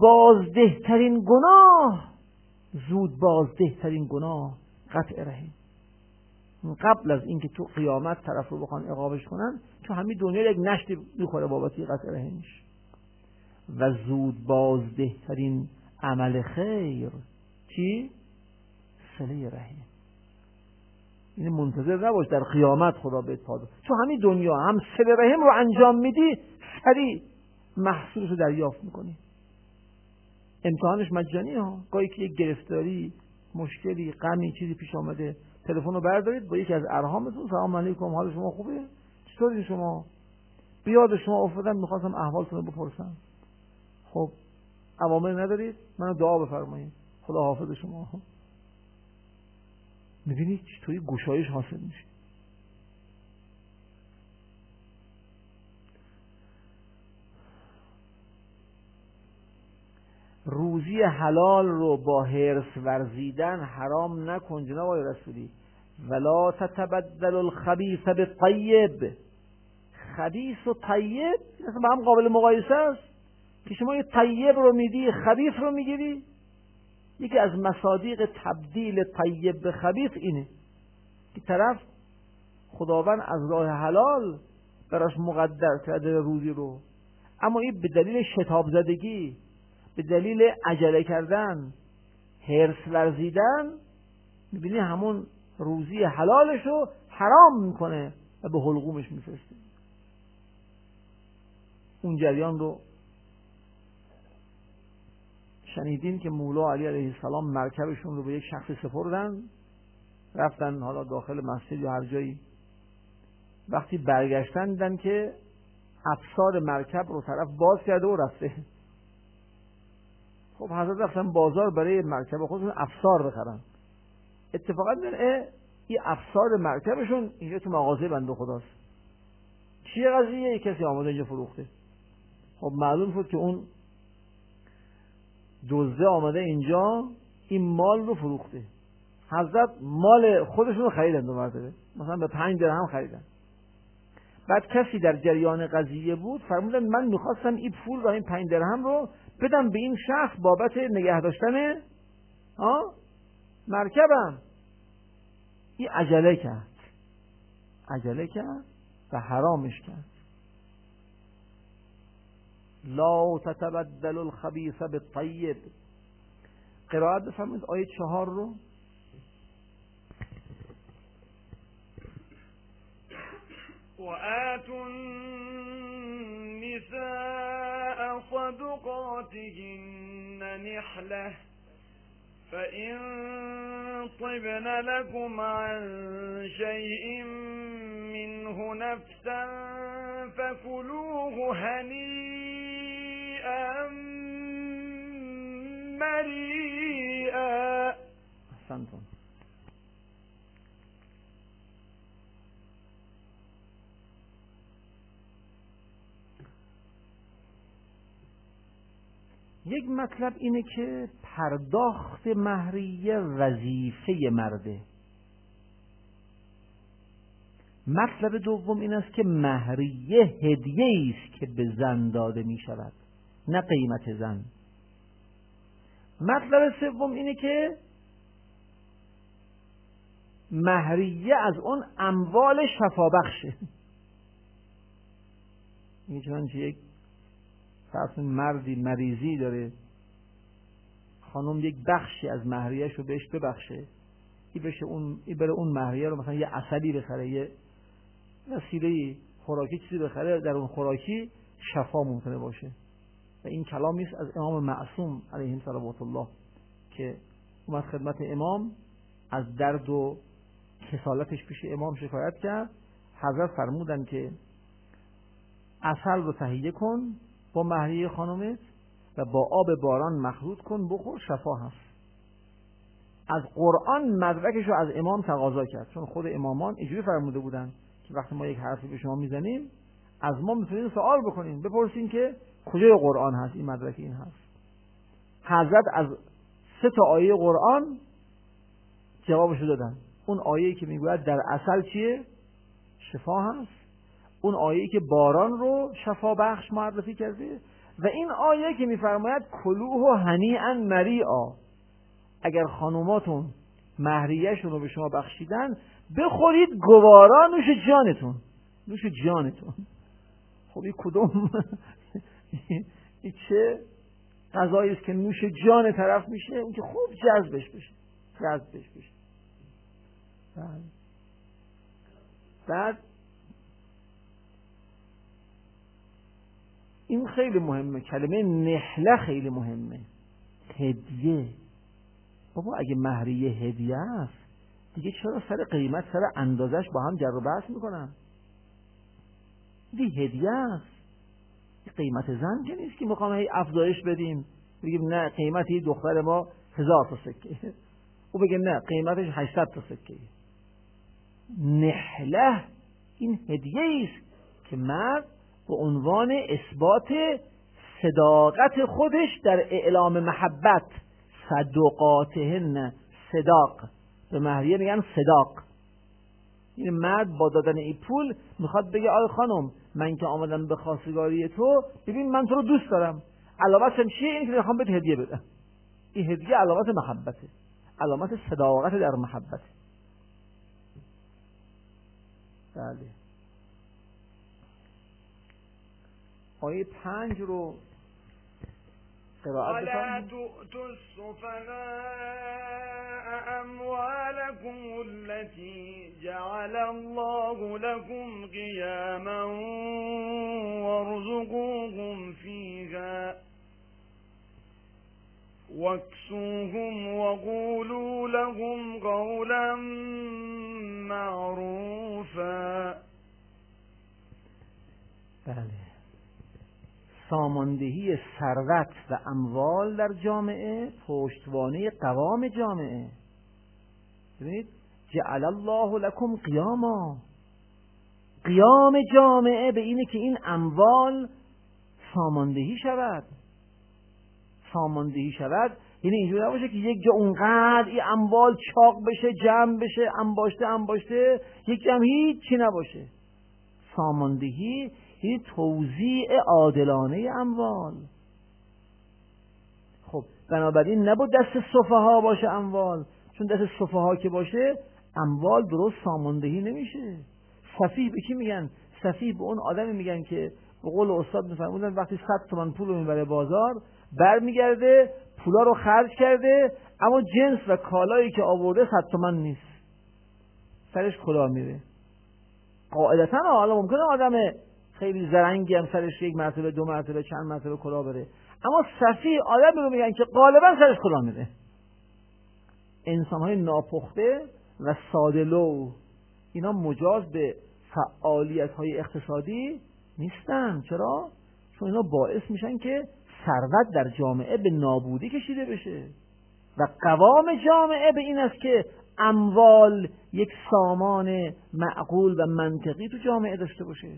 بازدهترین گناه قطع رحم. قبل از اینکه تو قیامت طرف رو بخوان عقابش کنن، تو همین دنیا یک نشتی میخوره بابت قطع رحمش. و زود بازدهترین عمل خیر چی؟ صله رحم. این منتظر نباش در قیامت خدا بهت پاداش، تو همین دنیا هم صله رحم رو انجام میدی، سریع محصولش رو دریافت میکنی. امتحانش مجانی ها. گاهی که یک گرفتاری مشکلی، غمی، چیزی پیش آمده، تلفن رو بردارید با یکی از ارحامتون سلام علیکم، حال شما خوبه؟ چطوری شما؟ بیاد شما افتادم میخواستم احوالتون رو بپرسم. خب اوامر ندارید؟ منو دعا بفرمایید. خدا حافظ شما. می‌بینید چطوری گشایش حاصل میشه. روزی حلال رو با حرص ورزیدن حرام نکن جناب آقای رسولی. ولا تتبدل الخبیث بالطیب. خبیث و طیب اصلا با هم قابل مقایسه است که شما یه طیب رو میدی خبیث رو میگیری. یکی از مصادیق تبدیل طیب به خبیث اینه که طرف خداوند از راه حلال براش مقدر کرده روزی رو، اما این به دلیل شتاب زدگی، به دلیل عجله کردن، حرص ورزیدن، میبینی همون روزی حلالش رو حرام میکنه و به حلقومش میفرسته. اون جریان رو شنیدین که مولا علی علیه السلام مرکبشون رو به یک شخص سپردن، رفتن حالا داخل مسجد یا هر جایی، وقتی برگشتن دیدن که افسار مرکب رو طرف باز کرده و رفته. خب حضرت رفتن بازار برای مرکب خودشون افسار بخرن. اتفاقا دیدن این افسار مرکبشون اینجا تو مغازه بنده خداست. چیه قضیه؟ کسی آمده اینجا فروخته. خب معلوم شد که اون دزده آمده اینجا این مال رو فروخته. حضرت مال خودشون رو خریدن دو مرتبه، مثلا به 5 درهم خریدن. بعد کسی در جریان قضیه بود، فرمودن من میخواستم این پول و این 5 درهم رو بدم به این شخص بابت نگه داشتن مرکبم. این عجله کرد و حرامش کرد. لا تتبدل الخبیث بالطیب. قرائت بفرمایید آیه 4 رو. وآتوا النساء صدقاتهن نحلة فإن طبن لكم عن شيء منه نفسا فكلوه هنيئا مريئا. احسنتم. یک مطلب اینه که پرداخت مهریه وظیفه مرده. مطلب دوم این است که مهریه هدیه است که به زن داده می شود، نه قیمت زن. مطلب سوم اینه که مهریه از اون اموال شفابخشه. این چنانچه یک فرض مردی مریضی داره، خانم یک بخشی از مهریه‌اش رو بهش ببخشه، این بره اون مهریه رو مثلا یه عسلی بخره، یه وسیله خوراکی چیزی بخره، در اون خوراکی شفا ممکنه باشه. و این کلامی است از امام معصوم علیه صلوات الله که اومد خدمت امام، از درد و کسالتش پیش امام شکایت کرد. حضرت فرمودن که عسل رو تهیه کن با مهریه خانمت و با آب باران مخلوط کن بخور، شفا هست. از قرآن مدرکش رو از امام تقاضا کرد، چون خود امامان اینجوری فرموده بودن که وقتی ما یک حرفی به شما میزنیم از ما میتونین سوال بکنین، بپرسین که کجای قرآن هست این مدرک این هست. حضرت از 3 آیه قرآن جوابش رو دادن. اون آیه‌ای که میگوید در عسل چیه؟ شفا هست. اون آیه‌ای که باران رو شفا بخش معرفی کرده و این آیه که میفرماید کلوه هنیئا مریئا. اگر خانوماتون مهریه‌شون رو به شما بخشیدن بخورید گوارا، نوش جانتون. خب این کدوم این چه غذایی است که نوش جان طرف میشه؟ اون که خوب جذبش بشه. بعد این خیلی مهمه، کلمه نحله خیلی مهمه. هدیه بابا اگه مهریه هدیه است دیگه چرا سر قیمت سر اندازش با هم جر و بحث میکنن؟ دی هدیه است، قیمت زن که نیست که میخوام هی افزایش بدیم بگیم نه قیمت یه دختر ما 1000 تا سکه، او بگیم نه قیمتش 800 تا سکه. نحله این هدیه است که مرد به عنوان اثبات صداقت خودش در اعلام محبت، صدقاتهن، صداق، به مهریه میگن صداق. این مرد با دادن این پول میخواد بگه آی خانم من که آمدم به خواستگاری تو، ببین من تو رو دوست دارم، علامتم چیه؟ این که میخوام بهت هدیه بدم. این هدیه علامت محبته، علامت صداقت در محبته. بله. آیه 5 رو قرائت ولا تؤتوا السفهاء أموالكم التي جعل الله لكم قياما وارزقوهم فيها واكسوهم وقولوا لهم قولا معروفا. بله. ساماندهی ثروت و اموال در جامعه پشتوانه قوام جامعه. ببینید جعل الله لکم قیاما، قیام جامعه به اینه که این اموال ساماندهی شود. ساماندهی شود یعنی اینجوری نباشه که یک جا اونقدر این اموال چاق بشه، جمع بشه، انباشته یک جمع هیچی نباشه. ساماندهی یعنی توزیع عادلانه اموال. خب بنابراین نباید دست سفها باشه اموال، چون دست سفها که باشه اموال درست ساماندهی نمیشه. سفیه به کی میگن؟ سفیه به اون آدمی میگن که به قول استاد میفرمودن وقتی 100 تومن پول رو میبره بازار، برمیگرده پولا رو خرج کرده اما جنس و کالایی که آورده 100 تومن نیست، سرش کلاه میره. قاعدتا حالا ممکنه آدم خیلی زرنگی هم سرش یک مرتبه، 2 مرتبه، چند مرتبه کلاه بره، اما سفیه آدمی رو میگن که غالبا سرش کلاه میره. انسان‌های ناپخته و ساده‌لوح اینا مجاز به فعالیت‌های اقتصادی نیستن. چرا؟ چون اینا باعث میشن که ثروت در جامعه به نابودی کشیده بشه و قوام جامعه به این است که اموال یک سامان معقول و منطقی تو جامعه داشته باشه.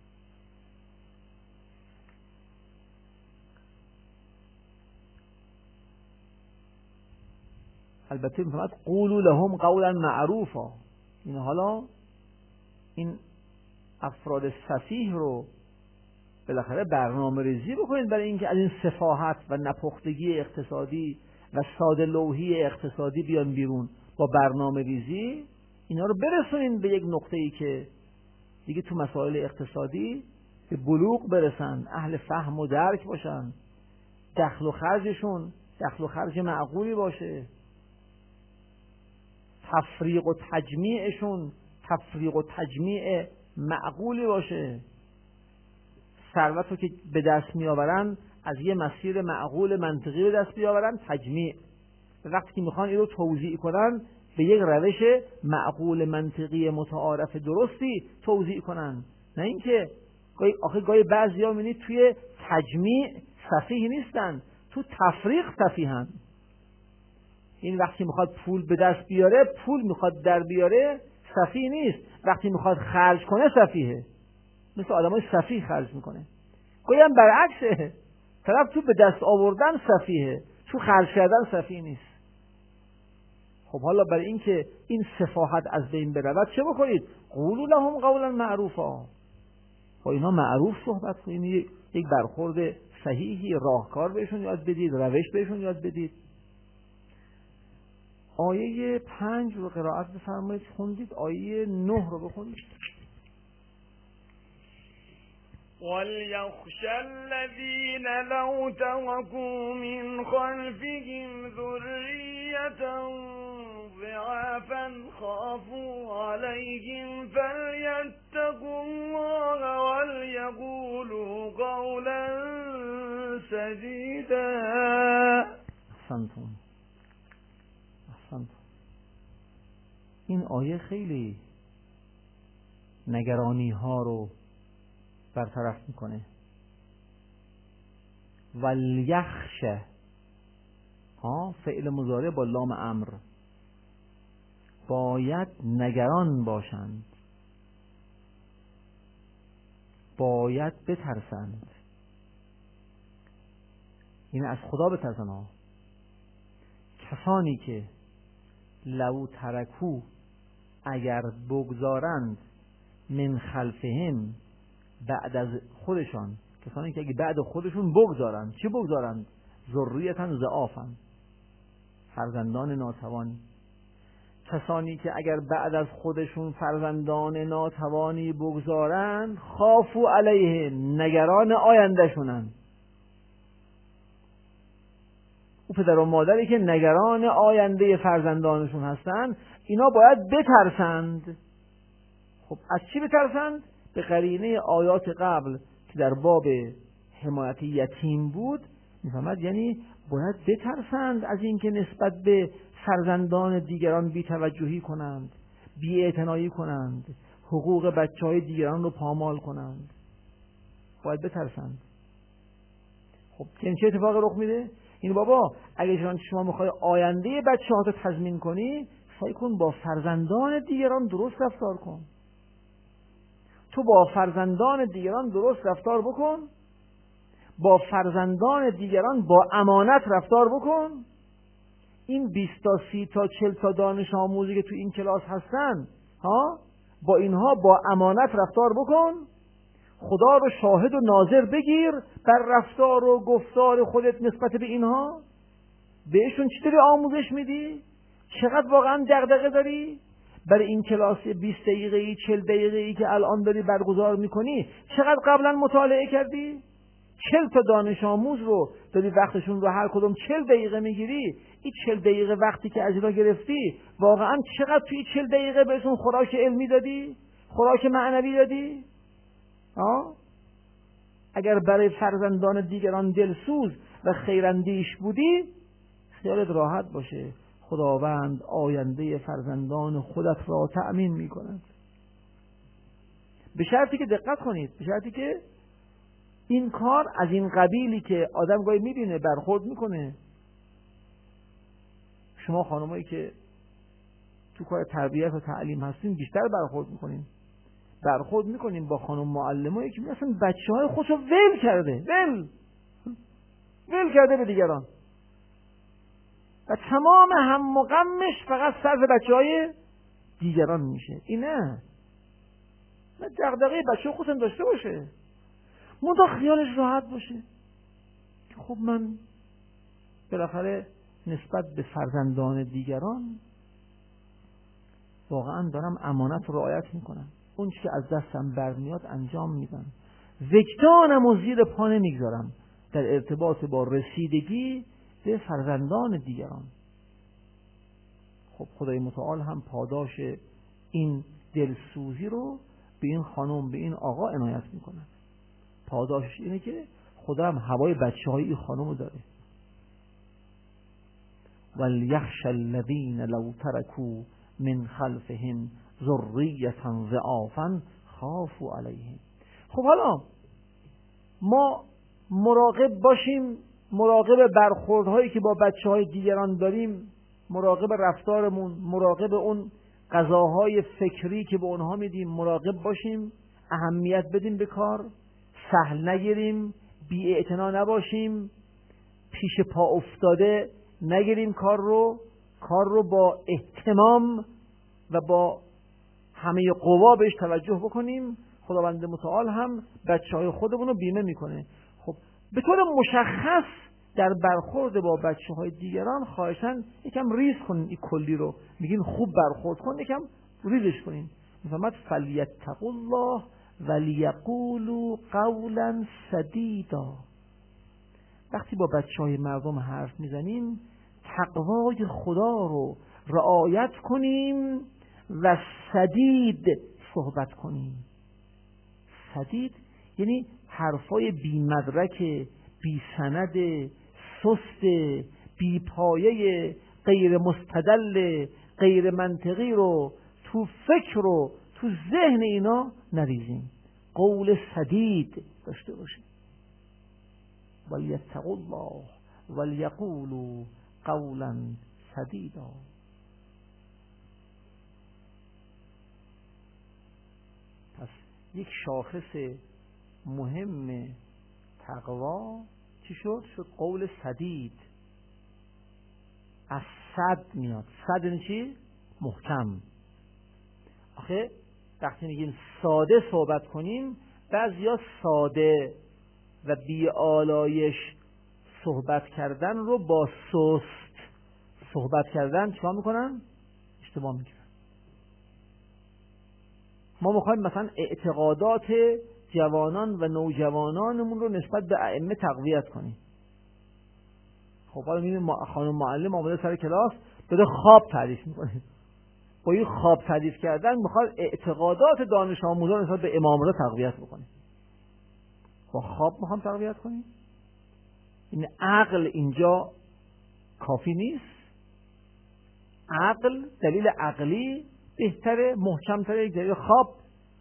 البته میفرماد قولوا لهم قولا معروفا. این حالا این افراد سفیه رو بالاخره برنامه ریزی بکنید برای اینکه از این سفاهت و نپختگی اقتصادی و ساده لوحی اقتصادی بیان بیرون. با برنامه ریزی اینا رو برسونین به یک نقطه‌ای که دیگه تو مسائل اقتصادی به بلوغ برسن، اهل فهم و درک باشن، دخل و خرجشون دخل و خرج معقولی باشه، تفریق و تجمیع معقولی باشه. ثروت رو که به دست می آورن از یه مسیر معقول منطقی به دست بیاورن، تجمیع. وقتی که میخوان این رو توزیع کنن به یک روش معقول منطقی متعارف درستی توزیع کنن، نه اینکه گاهی بعضیا میبینید توی تجمیع سفیه نیستن، تو تفریق سفیهن. این وقتی میخواد پول به دست بیاره، پول میخواد در بیاره، سفیه نیست. وقتی میخواد خرج کنه سفیه، مثل آدمای سفیه خرج میکنه. گاهی هم برعکسه، طرف تو به دست آوردن سفیه، تو خرج کردن سفیه نیست. خب حالا برای این که این سفاهت از بین برود چه بکنید؟ قولوا لهم قولا معروفا. با اینا معروف صحبت کنید، یک برخورد صحیحی راهکار بهشون یاد بدید، روش بهشون یاد بدید. آیه 5 رو قرائت بفرمایید. خوندید آیه 9 رو بخونید. وَلْيَخْشَ الَّذِينَ لَوْ تَرَكُوا مِنْ خَلْفِهِمْ ذُرِّيَّةً ضِعَافًا خَافُوا عَلَيْهِمْ فَلْيَتَّقُوا اللَّهَ وَلْيَقُولُوا قَوْلًا سَدِيدًا. احسنتم. این آیه خیلی نگرانی ها رو برطرف میکنه. ولیخشه فعل مضارع با لام امر، باید نگران باشند، باید بترسند. این از خدا بترسن ها. کسانی که لو ترکو اگر بگذارند من خلفهم بعد از خودشان، کسانی که اگه بعد خودشون بگذارند، چی بگذارند؟ ذریة ضعافا، فرزندان ناتوانی. کسانی که اگر بعد از خودشون فرزندان ناتوانی بگذارند، خافوا علیهم، نگران آیندهشونن. او پدر و مادری که نگران آینده فرزندانشون هستن، اینا باید بترسند. خب از چی بترسند؟ به قرینه آیات قبل که در باب حمایت یتیم بود میفهمد، یعنی باید بترسند از اینکه نسبت به فرزندان دیگران بی‌توجهی کنند، بی‌اعتنایی کنند، حقوق بچه‌های دیگران رو پامال کنند. باید بترسند. خب چه اتفاقی رخ میده؟ این بابا اگه شما میخوای آینده بچه‌هاتو تضمین کنی، سعی کن با فرزندان دیگران درست رفتار کن. تو با فرزندان دیگران درست رفتار بکن، با فرزندان دیگران با امانت رفتار بکن. این 20 تا 30 تا 40 تا دانش آموزی که تو این کلاس هستن با اینها با امانت رفتار بکن. خدا رو شاهد و ناظر بگیر بر رفتار و گفتار خودت نسبت به اینها. بهشون چطوری آموزش میدی؟ چقدر واقعا دغدغه داری؟ برای این کلاس 20 دقیقه‌ای 40 دقیقه‌ای که الان داری برگزار میکنی چقدر قبلا مطالعه کردی؟ 40 تا دانش آموز رو داری وقتشون رو هر کدوم 40 دقیقه میگیری. این 40 دقیقه وقتی که از اینا گرفتی واقعا چقدر توی 40 دقیقه بهشون خوراک علمی دادی؟ خوراک معنوی دادی؟ اگر برای فرزندان دیگران دلسوز و خیراندیش بودی، خیالت راحت باشه، خداوند آینده فرزندان خودت را تأمین می‌کند. به شرطی که دقت کنید، به شرطی که این کار از این قبیلی که آدم گاهی می‌بینه برخورد می‌کنه. شما خانمایی که تو کار تربیت و تعلیم هستین بیشتر برخورد می‌کنیم با خانم معلمایی که مثلا بچه‌های خودشو ول کرده به دیگران و تمام هم و غمش فقط صرف بچه‌های دیگران میشه. اینه دغدغه بچه‌ها خودم داشته باشه، منتها خیالش راحت باشه که خب من بالاخره نسبت به فرزندان دیگران واقعا دارم امانت رو رعایت میکنم، اون چیزی که از دستم برمیاد انجام میدم، وجدانم رو زیر پا نمیگذارم در ارتباط با رسیدگی به فرزندان دیگران. خب خدای متعال هم پاداش این دلسوزی رو به این خانم به این آقا عنایت میکنه. پاداشش اینه که خدا هم هوای بچه‌های این خانم رو داره. وَلْيَخْشَ الَّذِينَ لَوْ تَرَكُوا مِنْ خَلْفِهِمْ ذُرِّيَّةً ضِعَافًا خَافُوا عَلَيْهِمْ. خب حالا ما مراقب باشیم، مراقب برخوردهایی که با بچه‌های دیگران داریم، مراقب رفتارمون، مراقب اون غذاهای فکری که به اونها میدیم مراقب باشیم، اهمیت بدیم به کار، سهل نگیریم، بی‌اعتنا نباشیم، پیش پا افتاده نگیریم کار رو با اهتمام و با همه قوا بهش توجه بکنیم. خداوند متعال هم بچه‌های خودمون رو بیمه میکنه. خب به طور مشخص در برخورد با بچه‌های دیگران خواهشاً یکم ریز کنین این کلی رو، میگیم خوب برخورد کن، یکم ریزش کنین. میفهمد فلیتقوا الله ولیقولوا قولا سدیدا. وقتی با بچه‌های مردم حرف میزنیم تقوای خدا رو رعایت کنیم و سدید صحبت کنیم. سدید یعنی حرفای بی مدرک، بی سند، سست، بی پایه، غیر مستدل، غیر منطقی رو تو فکر و تو ذهن اینا نریزیم، قول سدید داشته باشیم. ولیتقوا الله ولیقولوا قولا سدیدا. پس یک شاخص مهم تقوا چی شد؟ شد قول سدید. از صد میاد. صد یعنی چی؟ محکم. آخه وقتی میگیم ساده صحبت کنیم، بعضیا ساده و بی آلایش صحبت کردن رو با سست صحبت کردن چیکار میکنن؟ اشتباه میگیرن. ما میخوایم مثلا اعتقادات جوانان و نوجوانانمون رو نسبت به ائمه تقویت کنیم. خب حالا میبینیم خانم معلم آمده سر کلاس بده خواب تعریف میکنه. با این خواب تعریف کردن میخواد اعتقادات دانش آموزان نسبت به امام رو تقویت بکنه. با خواب میخوام تقویت کنیم؟ این عقل اینجا کافی نیست. عقل، دلیل عقلی بهتره، محکمتره یک دلیل خواب.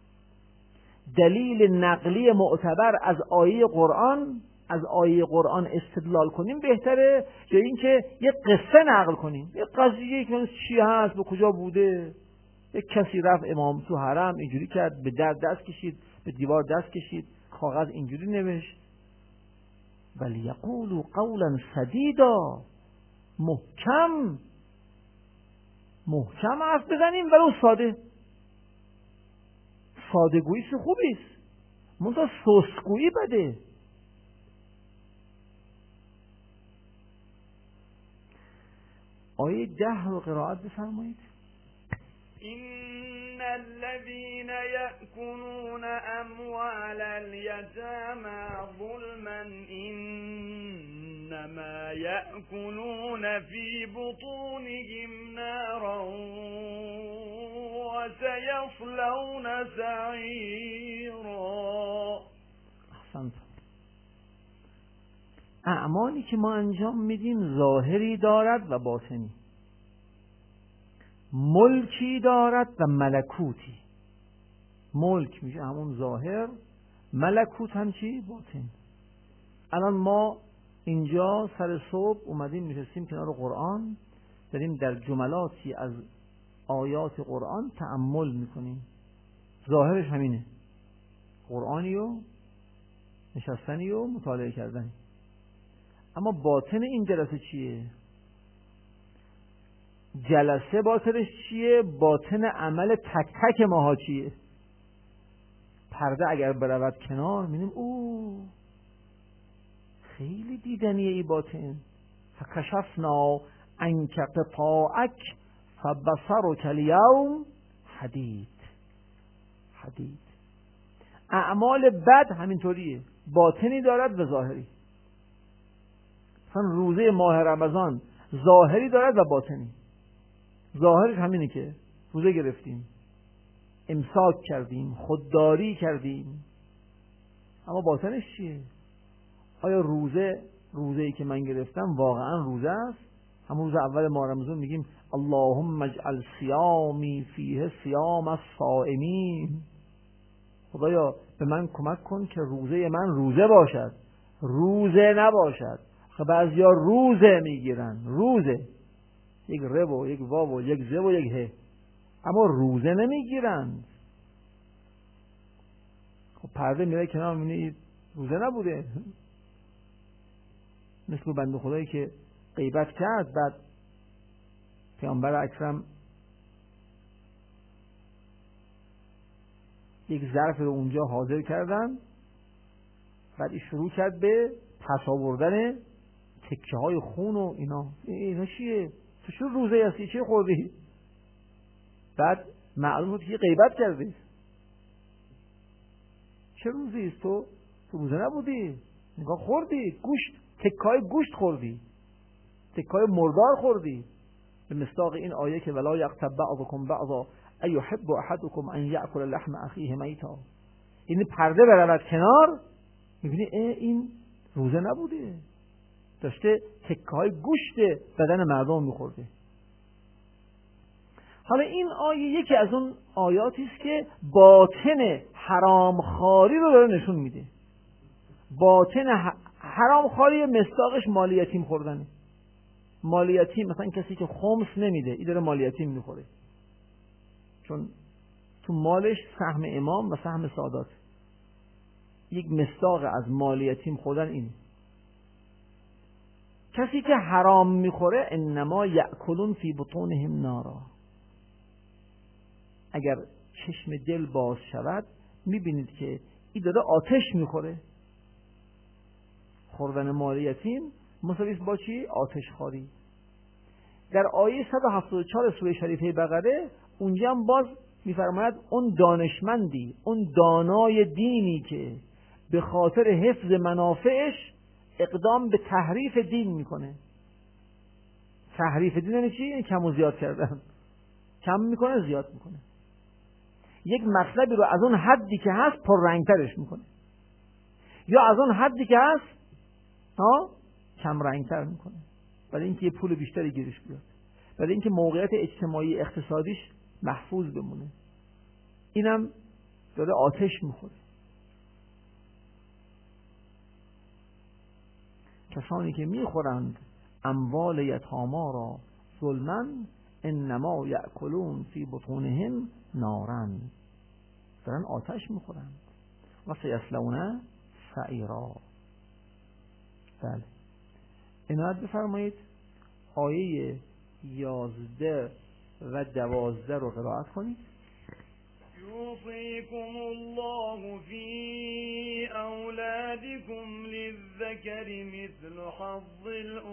دلیل نقلی معتبر از آیه قرآن استدلال کنیم بهتره یا اینکه یه قصه نقل کنیم، یه قضیه که چی هست، به کجا بوده، یک کسی رفت امام تو حرم اینجوری کرد، به در دست کشید، به دیوار دست کشید، کاغذ اینجوری نوشت. ولی یقولوا قولا سدیدا، محکم حرف بزنیم ولو ساده. ساده‌گویی خوبی است، منتها سست‌گویی بده. آیه 10 رو قرائت بفرمایید. إن الذين يأكلون أموال اليتامى ظلما إنما يأكلون في بطونهم نارا وسيصلون سعيرا. احسنت. اعمالی که ما انجام میدیم ظاهری دارد و باطنی، ملکی دارد و ملکوتی. ملک میشه همون ظاهر، ملکوت هم چی؟ باطن. الان ما اینجا سر صبح اومدیم نشستیم کنار قرآن، داریم در جملاتی از آیات قرآن تأمل میکنیم. ظاهرش همینه، قرآنی و نشستنی و مطالعه کردنی. اما باطن این جلسه چیه؟ جلسه باطنش چیه؟ باطن عمل تک تک ماها چیه؟ پرده اگر برود کنار می‌بینیم او خیلی دیدنیه ای باطن. فکشفنا عنک غطاءک فبصرک الیوم حدید. اعمال بد همینطوریه، باطنی دارد و ظاهری. مثلا روزه ماه رمضان ظاهری دارد و باطنی. ظاهرش همینه که روزه گرفتیم، امساک کردیم، خودداری کردیم، اما باطنش چیه؟ آیا روزه‌ای که من گرفتم واقعا روزه است؟ همون روز اول ماه رمضان میگیم اللهم اجعل صیامی فیه صیام الصائمین. خدایا به من کمک کن که روزه من روزه باشد، روزه نباشد. خب بعضیا روزه میگیرن، روزه، یک ر و یک واو و یک ز و یک ه، اما روزه نمیگیرن. خب پرده میره کنار میبینی روزه نبوده. مثل بنده خدایی که غیبت کرد، بعد پیامبر اکرم یک ظرف رو اونجا حاضر کردن، بعد شروع کرد به پس آوردن تکه های خون و اینا چیه؟ تو چه روزه هستی؟ چه خوردی؟ بعد معلوم بود که غیبت کردی. چه روزی است تو روزه نبودی؟ نگاه خوردی، گوشت، تکای گوشت خوردی، تکای مردار خوردی. به مصداق این آیه که ولا یغتب بعضکم بعضا ایحب احدکم ان یأکل لحم اخیه میتا. این پرده برود کنار، میبینی این روزه نبوده، داشته تکه های گوشت بدن مردم میخورده. حالا این آیه یکی از اون آیاتی است که باطن حرامخواری رو داره نشون میده. باطن حرامخواری مصداقش مال یتیم خوردنه. مال یتیم، مثلا کسی که خمس نمیده، این داره مال یتیم میخوره، چون تو مالش سهم امام و سهم سادات. یک مصداق از مال یتیم خوردن اینه. کسی که حرام میخوره انما یأکلون فی بطونهم نارا، اگر چشم دل باز شود میبینید که این داره آتش میخوره. خوردن مال یتیم مساوی با چی؟ آتش خواری. در آیه 174 سوره شریفه بقره اونجا هم باز میفرماید اون دانشمندی، اون دانای دینی که به خاطر حفظ منافعش اقدام به تحریف دین میکنه. تحریف دین یعنی چی؟ یعنی کم و زیاد کردن. کم میکنه، زیاد میکنه. یک مطلبی رو از اون حدی که هست پررنگترش میکنه، یا از اون حدی که هست کم رنگتر میکنه، برای اینکه یه پول بیشتری گیرش بیاد، برای اینکه موقعیت اجتماعی اقتصادیش محفوظ بمونه. اینم داره آتش میخوره. کسانی که میخورند اموال یتاما را ظلما انما یأکلون فی بطونهم نارا، دارن آتش میخورند. و سیصلون سعیرا. بله، عنایت بفرمایید آیه 11 و 12 رو قرائت کنید. یوصیکم الله فی اولادکم للذکر مثل حظ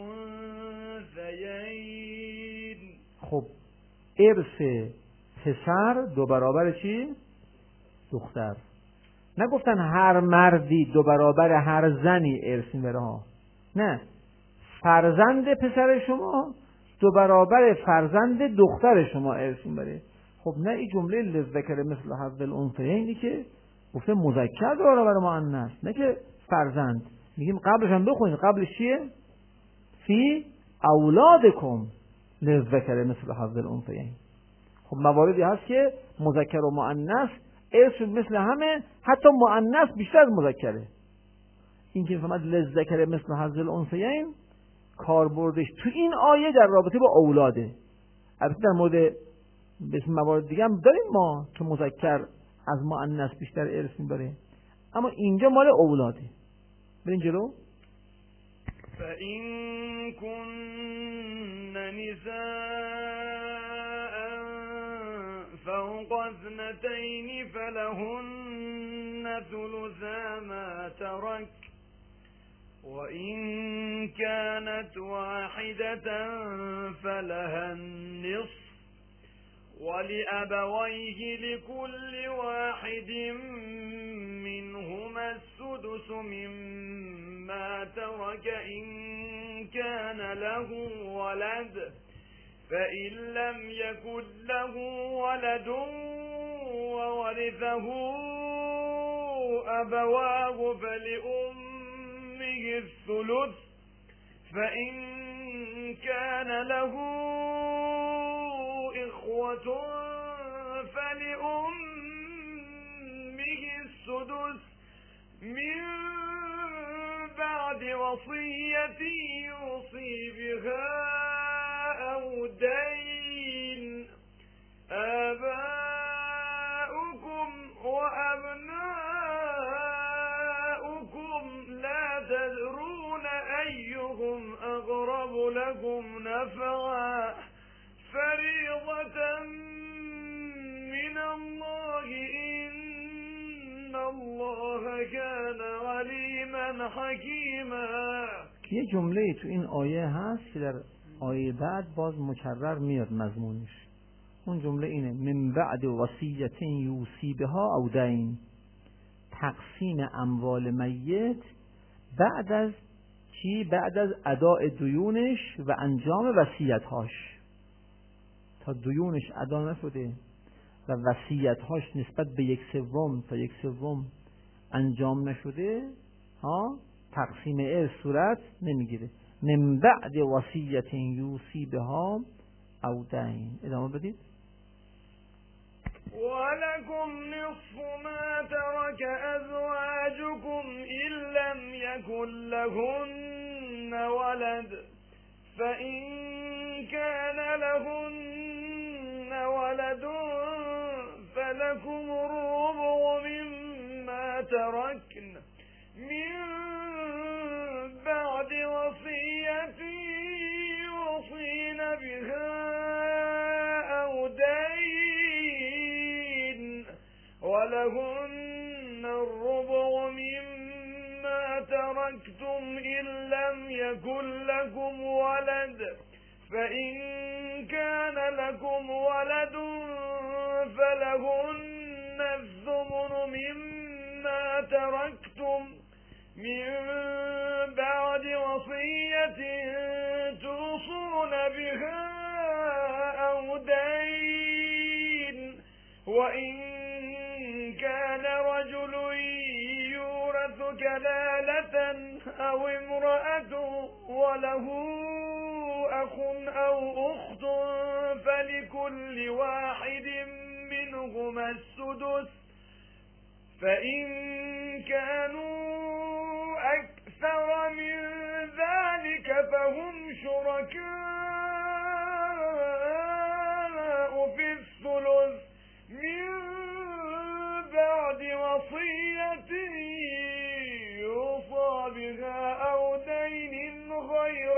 الانثیین. خب ارث پسر دو برابر چی؟ دختر. نگفتن هر مردی دو برابر هر زنی ارث میبره ها، نه، فرزند پسر شما دو برابر فرزند دختر شما ارث میبره. خب نه، این جمله للذکر مثل حظ الانثیین که گفته مذکر دو برابر مؤنث، نه که فرزند. میگیم قبلش هم بخونید، قبلش چیه؟ فی اولادکم للذکر مثل حظ الانثیین. خب مواردی هست که مذکر و مؤنث ارث مثل همه، حتی مؤنث بیشتر از مذکره. این که فهمد للذکر مثل حظ الانثیین کاربردش تو این آیه در رابطه با اولاده. البته در مورد بسم موارد دیگه هم داریم ما که مذکر از مؤنث بیشتر ارث میبره، اما اینجا مال اولاده. برین جلو. فَإِن كُنَّ نِسَاءً فَوْقَ اثْنَتَيْنِ فَلَهُنَّ ثُلُثَا مَا تَرَكَ، وَإِن كَانَتْ وَاحِدَةً فَلَهَا النِّصْفُ، وَلِأَبَوَيْهِ لِكُلِّ وَاحِدٍ مِّنْهُمَا السُّدُسُ مِمَّا تَرَكَ إِن كَانَ لَهُ وَلَدٌ، فَإِن لَّمْ يَكُن لَّهُ وَلَدٌ وَوَرِثَهُ أَبَوَاهُ فَلِأُمِّهِ الثُّلُثُ، فَإِن كَانَ لَهُ إخوة فلأمه السدس من بعد وصية يوصي بها أو دين. آباؤكم وأبناؤكم لا تدرون أيهم أقرب لكم نفعا فريضة من الله إن الله كان عليما حكيما. یه جمله تو این آیه هست که در آیه بعد باز مکرر میاد مضمونش. اون جمله اینه: من بعد وصیت یوصی بها او دین. تقسیم اموال میت بعد از چی؟ بعد از اداء دیونش و انجام وصیت‌هاش. تا دیونش ادا نشده و وصیت‌هاش نسبت به 1/3 تا 1/3 انجام نشده، تقسیم ارث صورت نمیگیره. من بعد وصیت یوصی بها او دین. ادامه بدید. ولكم نصف ما ترك أزواجكم إن لم يكن لهن ولد فإن كان لهن ولد فلكم الربع مما تركن من بعد وصية يوصين بها أو دين ولهن الربع مما تركتم إن لم يكن لكم ولد فإن كان لكم ولد فلهن الثمن مما تركتم من بعد وصية توصون بها أو دين وإن كان رجل يورث كلالة أو امرأة وله أخ أو أخت فلكل واحد منهما السدس فإن كانوا أكثر من ذلك فهم شركاء في الثلث من بعد وصية يوصى بها أو دين غير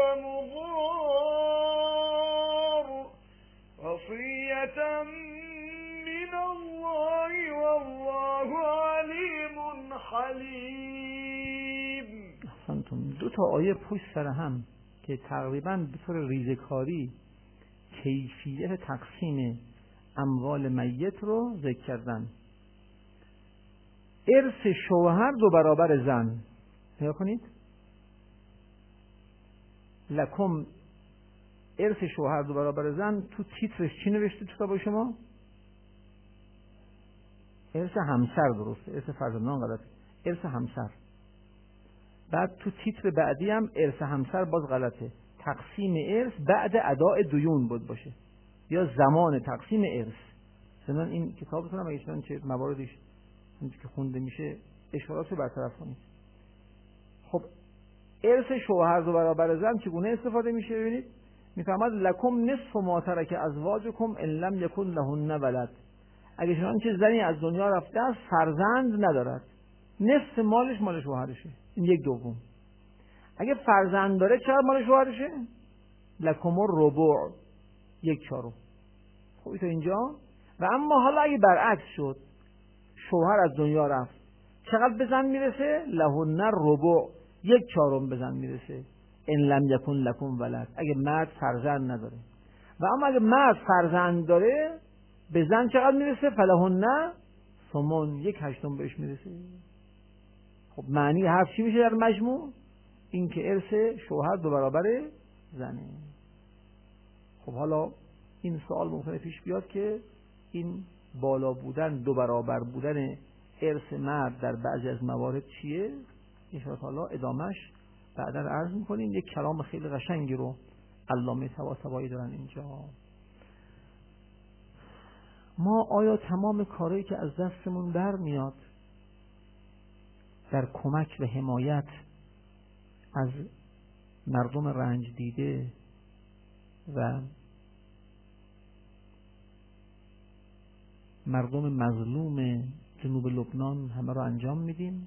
مضار وصية من الله والله عليم حليم. احسنتم. دو تا آیه پشت سر هم که تقریباً به طور ریزکاری کیفیت تقسیم اموال میت رو ذکر کردن. ارث شوهر 2 برابر زن. نگاه کنید. لکم ارث شوهر 2 برابر زن. تو تیترش چی نوشته تو کتاب شما؟ ارث همسر. درسته، ارث فرزندان غلطه، ارث همسر. بعد تو تیتر بعدی هم ارث همسر باز غلطه. تقسیم ارث بعد اداء دیون بود باشه یا زمان تقسیم ارث. مثلا این کتابتون هم اگه چه مواردش که خونده میشه اشارات رو برطرف کنید. خب ارث شوهر 2 برابر زن چگونه استفاده میشه؟ ببینید میفهمد لکم نصف ما ترک ازواجکم ان لم یکن لهن ولد. اگه چه زنی از دنیا رفته است فرزند ندارد، نصف مالش مال شوهرشه. این 1/2. اگه فرزند داره چقدر مال شوهرشه؟ لکم الربع 1/4. خب تا اینجا. و اما حالا اگه برعکس شد شوهر از دنیا رفت چقدر به زن میرسه؟ لهن الربع 1/4 به زن میرسه ان لم یکن لکم ولد. اگه مرد فرزند نداره. و اما اگه مرد فرزند داره به زن چقدر میرسه؟ فلهن ثمن 1/8 بهش میرسه. خب معنی حرف چی میشه در مجموع؟ این که ارث شوهر 2 برابر زنه. خب حالا این سوال ممکنه پیش بیاد که این بالا بودن 2 برابر بودن ارث مرد در بعضی از موارد چیه؟ ان شاء الله ادامش بعدا عرض میکنیم. یک کلام خیلی قشنگی رو علامه طباطبایی دارن اینجا. ما آیا تمام کارهایی که از دستمون برمیاد در کمک و حمایت از مردم رنج دیده و مردم مظلوم جنوب لبنان همه رو انجام میدیم؟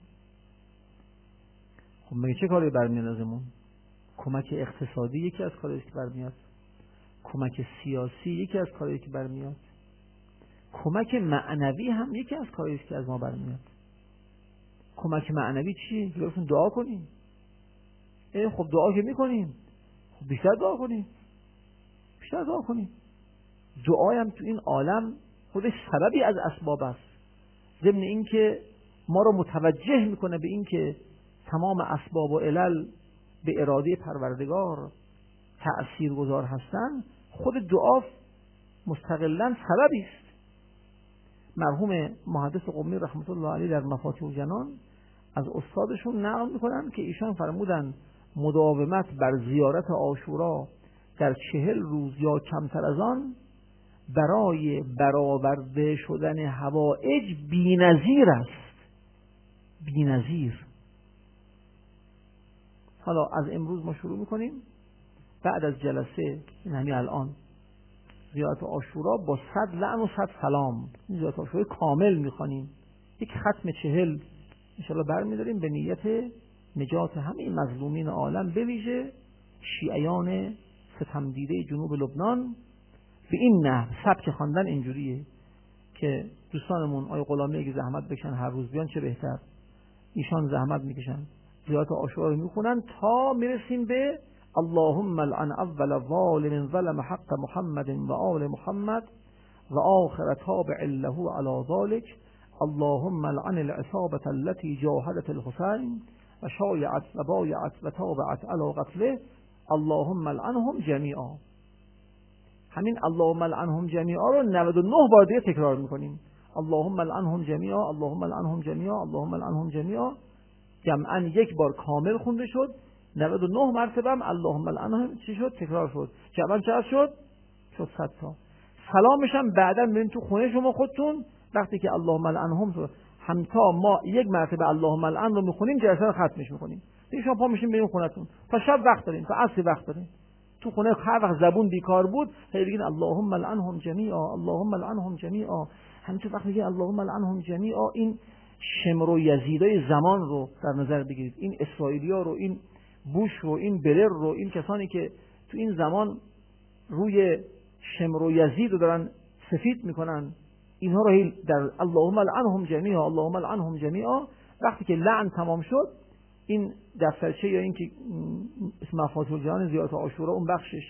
خب مگه چه کاری برمیاد ازمون؟ کمک اقتصادی یکی از کارهایی که برمیاد، کمک سیاسی یکی از کارهایی که برمیاد، کمک معنوی هم یکی از کارهایی که از ما برمیاد. کمک معنوی چی؟ بگفتون دعا کنیم. خب دعا که میکنیم، خب بیشتر دعا کنیم، بیشتر دعا کنیم. دعای هم تو این عالم خودش سببی از اسباب است. ضمن این که ما رو متوجه میکنه به این که تمام اسباب و علل به اراده پروردگار تأثیرگذار هستند، خود دعا مستقلاً سببی است. مرحوم محدث قمی رحمت الله علیه در مفاتیح الجنان از استادشون نقل میکنن که ایشان فرمودن مداومت بر زیارت عاشورا در 40 روز یا کمتر از آن برای برآورده شدن حوائج بی‌نظیر است، بی‌نظیر. حالا از امروز ما شروع میکنیم، بعد از جلسه همین الان زیارت عاشورا با 100 لعن و 100 سلام زیارت عاشورا کامل میخوانیم، یک ختم 40 انشاءالله برمیداریم به نیت نجات همه مظلومین عالم، به ویژه شیعیان ستمدیده جنوب لبنان. به این نحو سبک خواندن اینجوریه که دوستانمون آیه غلامی اگه زحمت بکشن هر روز بیان چه بهتر، ایشان زحمت میکشن زیارت عاشورا رو میخونن تا میرسیم به اللهم لعن اول ظالم ظلم حق محمد و آل محمد و آخر تابع له علی ذلك، اللهم لعن العصابة التي جاهدت الحسين و شایعت و بایعت و تابعت علی قتله، اللهم لعنهم جمیعا. همین اللهم لعنهم جمیعا رو 99 بار دیگه تکرار میکنیم. اللهم لعنهم جمیعا، اللهم لعنهم جمیعا، اللهم لعنهم جمیعا. جمعاً یک بار کامل خونده شد، 99 مرتبه هم اللهم لعنهم چی شد؟ تکرار شد. جمعاً چقدر شد؟ شد 100 تا. سلامش هم بعداً برین تو خونه شما خودتون وقتی که اللهم لعنهم شد، همتا ما یک مرتبه اللهم لعن رو میخونیم جلسه رو ختمش میکنیم. دیگه شما پا میشین بریم خونتون، تا شب وقت دارین، تا عصر وقت دارین. تو خونه هر وقت زبون بیکار بود هی بگین اللهم لعنهم جمیعا، اللهم لعنهم جمیعا. همینطور وقتی میگین اللهم لعنهم جمیعا، این شمر و یزیدای زمان رو در نظر بگیرید، این اسرائیلیا رو، این بوش رو، این بلر رو، این کسانی که تو این زمان روی شمر و یزید رو دارن سفید میکنن، اینها رو در اللهم لعنهم جمیعا، اللهم لعنهم جمیعا. وقتی که لعن تمام شد، این دفترچه یا این که اسم مفاتیح الجنان زیارت عاشورا اون بخشش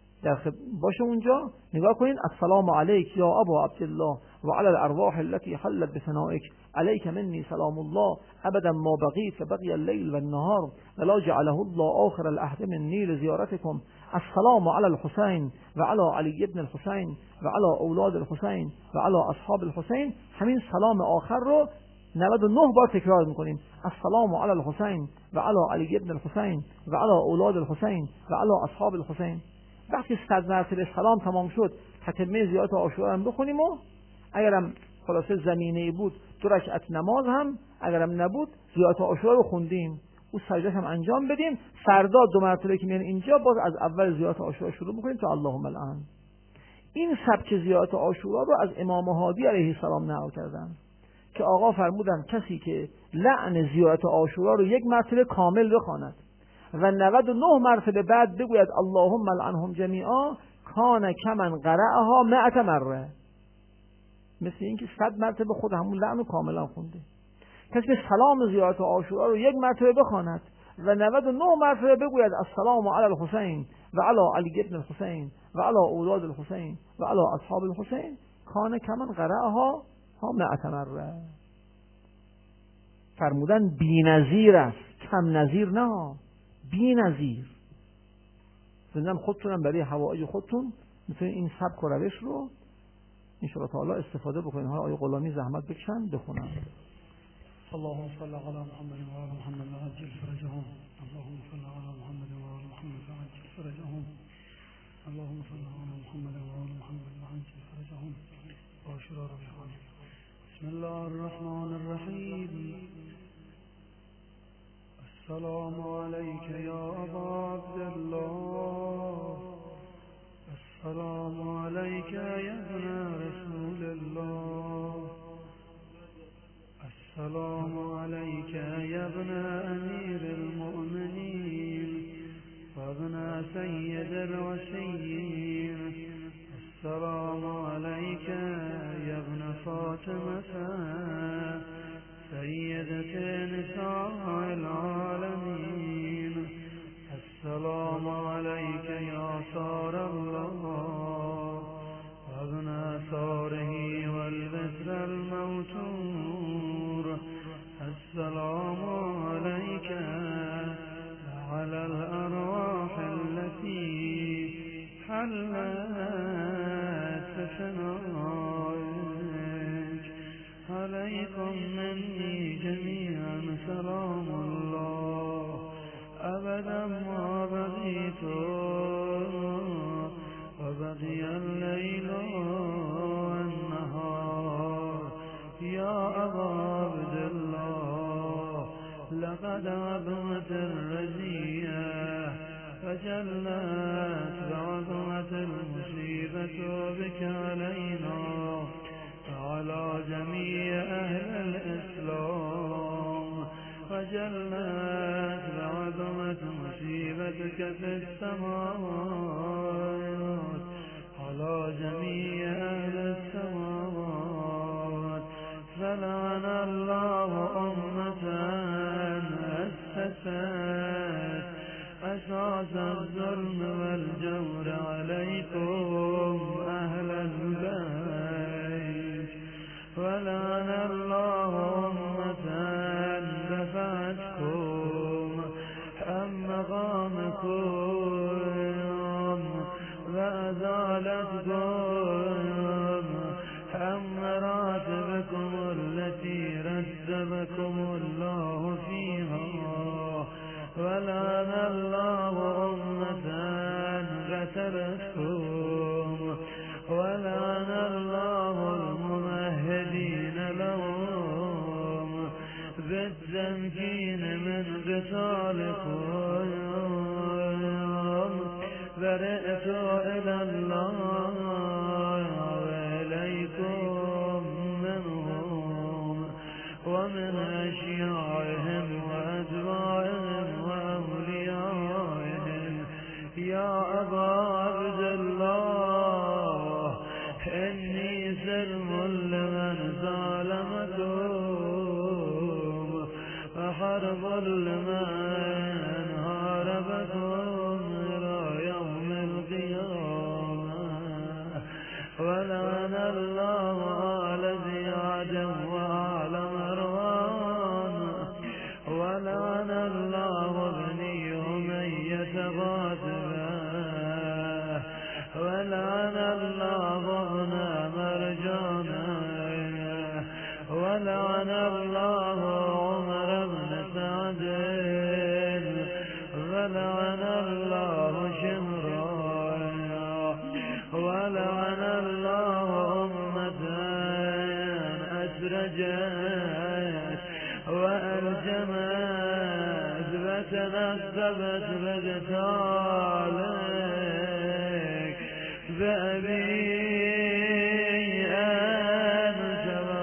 باشه اونجا، نگاه کنین السلام علیک یا ابا عبدالله و علی الارواح التي حلت بثنائک علیک منی سلام الله ابدا ما بقیت فبقی اللیل و النهار ولا جعله الله آخر العهد منی لزیارتکم، السلام علی الحسین و علی علی ابن الحسین و علی اولاد الحسین و علی اصحاب الحسین. همین سلام آخر رو 99 بار تکرار میکنیم. السلام علی الحسین و علی علی ابن الحسین و علی اولاد الحسین و علی اصحاب الحسین. وقتی 100 مرتبه سلام تمام شد، تتمه زیارت عاشورا هم بخونیم و اگرم خلاصه زمینه بود 2 رکعت نماز هم، اگرم نبود زیارت عاشورا رو خوندیم، او سجده هم انجام بدیم. فردا 2 مرتبه که میان اینجا باز از اول زیارت عاشورا شروع بکنیم تا اللهم الان. این سبک زیارت عاشورا رو از امام هادی علیه السلام نقل کردن که آقا فرمودن کسی که لعن زیارت عاشورا رو 1 مرتبه کامل بخواند و 99 مرتبه بعد بگوید اللهم لعنهم جمیعا، کان کمن قرأها 100 مره، مثل اینکه 100 مرتبه خود همون لعن رو کاملا خونده. کسی که سلام زیارت عاشورا رو 1 مرتبه بخواند و 99 مرتبه بگوید السلام علی الحسین و علی علی ابن الحسین و علی اولاد الحسین و علی اصحاب الحسین، کان کمن قرأها 100 مره. فرمودن بی‌نظیر است، کم نظیر نه، بی‌نظیر. زندم خودتونم برای حوائج خودتون میتونید این سبک و روش رو ان شاء الله تعالی استفاده بکنید. حالا آیه غلامی زحمت بکشن بخونن. اللهم صل على محمد و آل محمد و عجل فرجهم، اللهم صل على محمد و آل محمد و عجل فرجهم، اللهم صل على محمد و آل محمد و عجل فرجهم. عاشورا رو بخوانید. بسم الله الرحمن الرحیم. السلام عليك يا أبا عبد الله، السلام عليك يا ابن رسول الله، السلام عليك يا ابن أمير المؤمنين. في السماوات على جميع أهل السماوات فلعن الله أمة أسست أساس الظلم والجور عليكم أهل البيت ولعن الله أمة دفعتكم عن مقامكم وأزالتكم عن مراتبكم التي رتبكم الله فيها ولعن الله أمة قتلتكم ولعن الله الممهدين لهم بالتمكين من قتالكم برئت إلى الله وإليكم منهم ومن أشياعهم وأتباعهم وأوليائهم يا أبا عبد الله إني سلم لمن ظالمكم وحرب لمن هاربكم إلى يوم القيامة ولعن الله آل زياد وآل مروان ولعن الله بني أمية غاصبا ولعن الله ابن مرجانا ولعن الله عمر بن سعد ولعن الله شمران ولعن الله أمة أسرجت وألجمت وتنقبت بقتالك بأبي أنت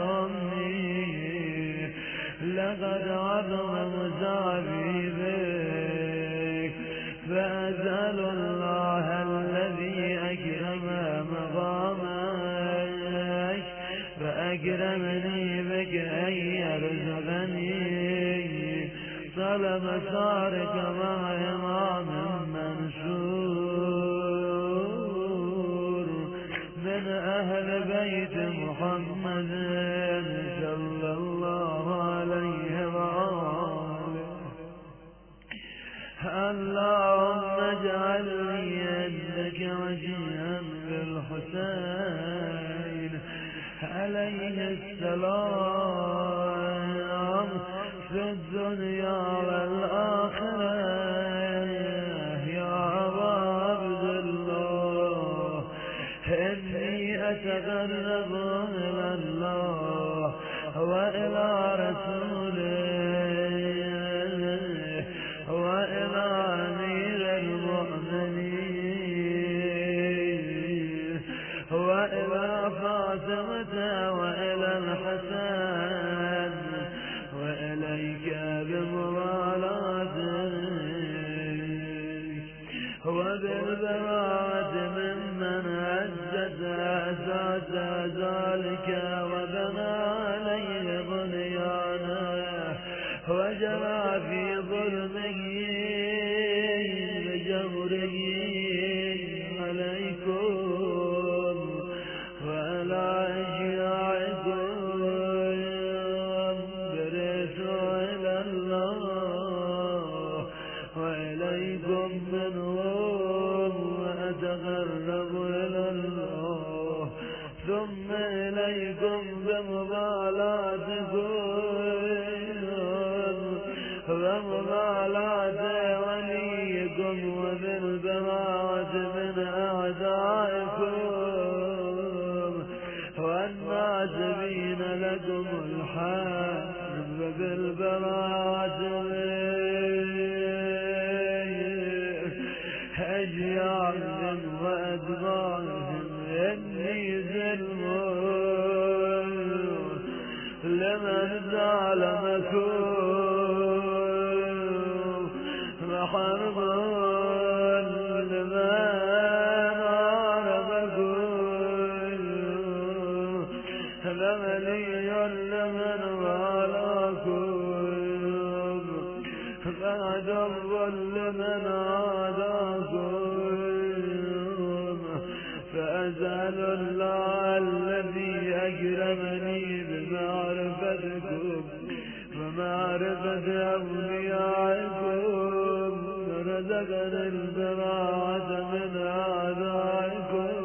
وأمي لقد عظم مزابي بك فأسأل الله الذي أكرم مقامك فأكرمني بك أن يرزقني طلب صارك مع إمام منصور من أهل بيت محمد صلى الله عليه وآله اللهم اجعل لي يدك وجيها بالحسين عليه السلام في الدنيا والآخرة يا أبا عبد الله إني أتقرب إلى الله وإلى رسوله وإلى أمير المؤمنين وإلى فاطمة وإلى الحسن وإليك بموالاتك وبالبراءة ممن أجد أساس ذلك وبنى عليه بنيانه وجرى في ظلمه بجوره عليكم وعلى أشياعكم برسوا إلى الله وإليكم منهم وأتقرب إلى الله ثم إليكم بمبالاتكم ومبالاة وليكم وبالبراءة من أعدائكم والناسبين لكم الحق وبالبراءة من أجيالهم وأتباعهم إني ظلم لمن ظلمكم وحرب كل من عاداكم فأسأل الله الذي أكرمني بمعرفتكم ومعرفة أوليائكم ورزقني البراءة من أعدائكم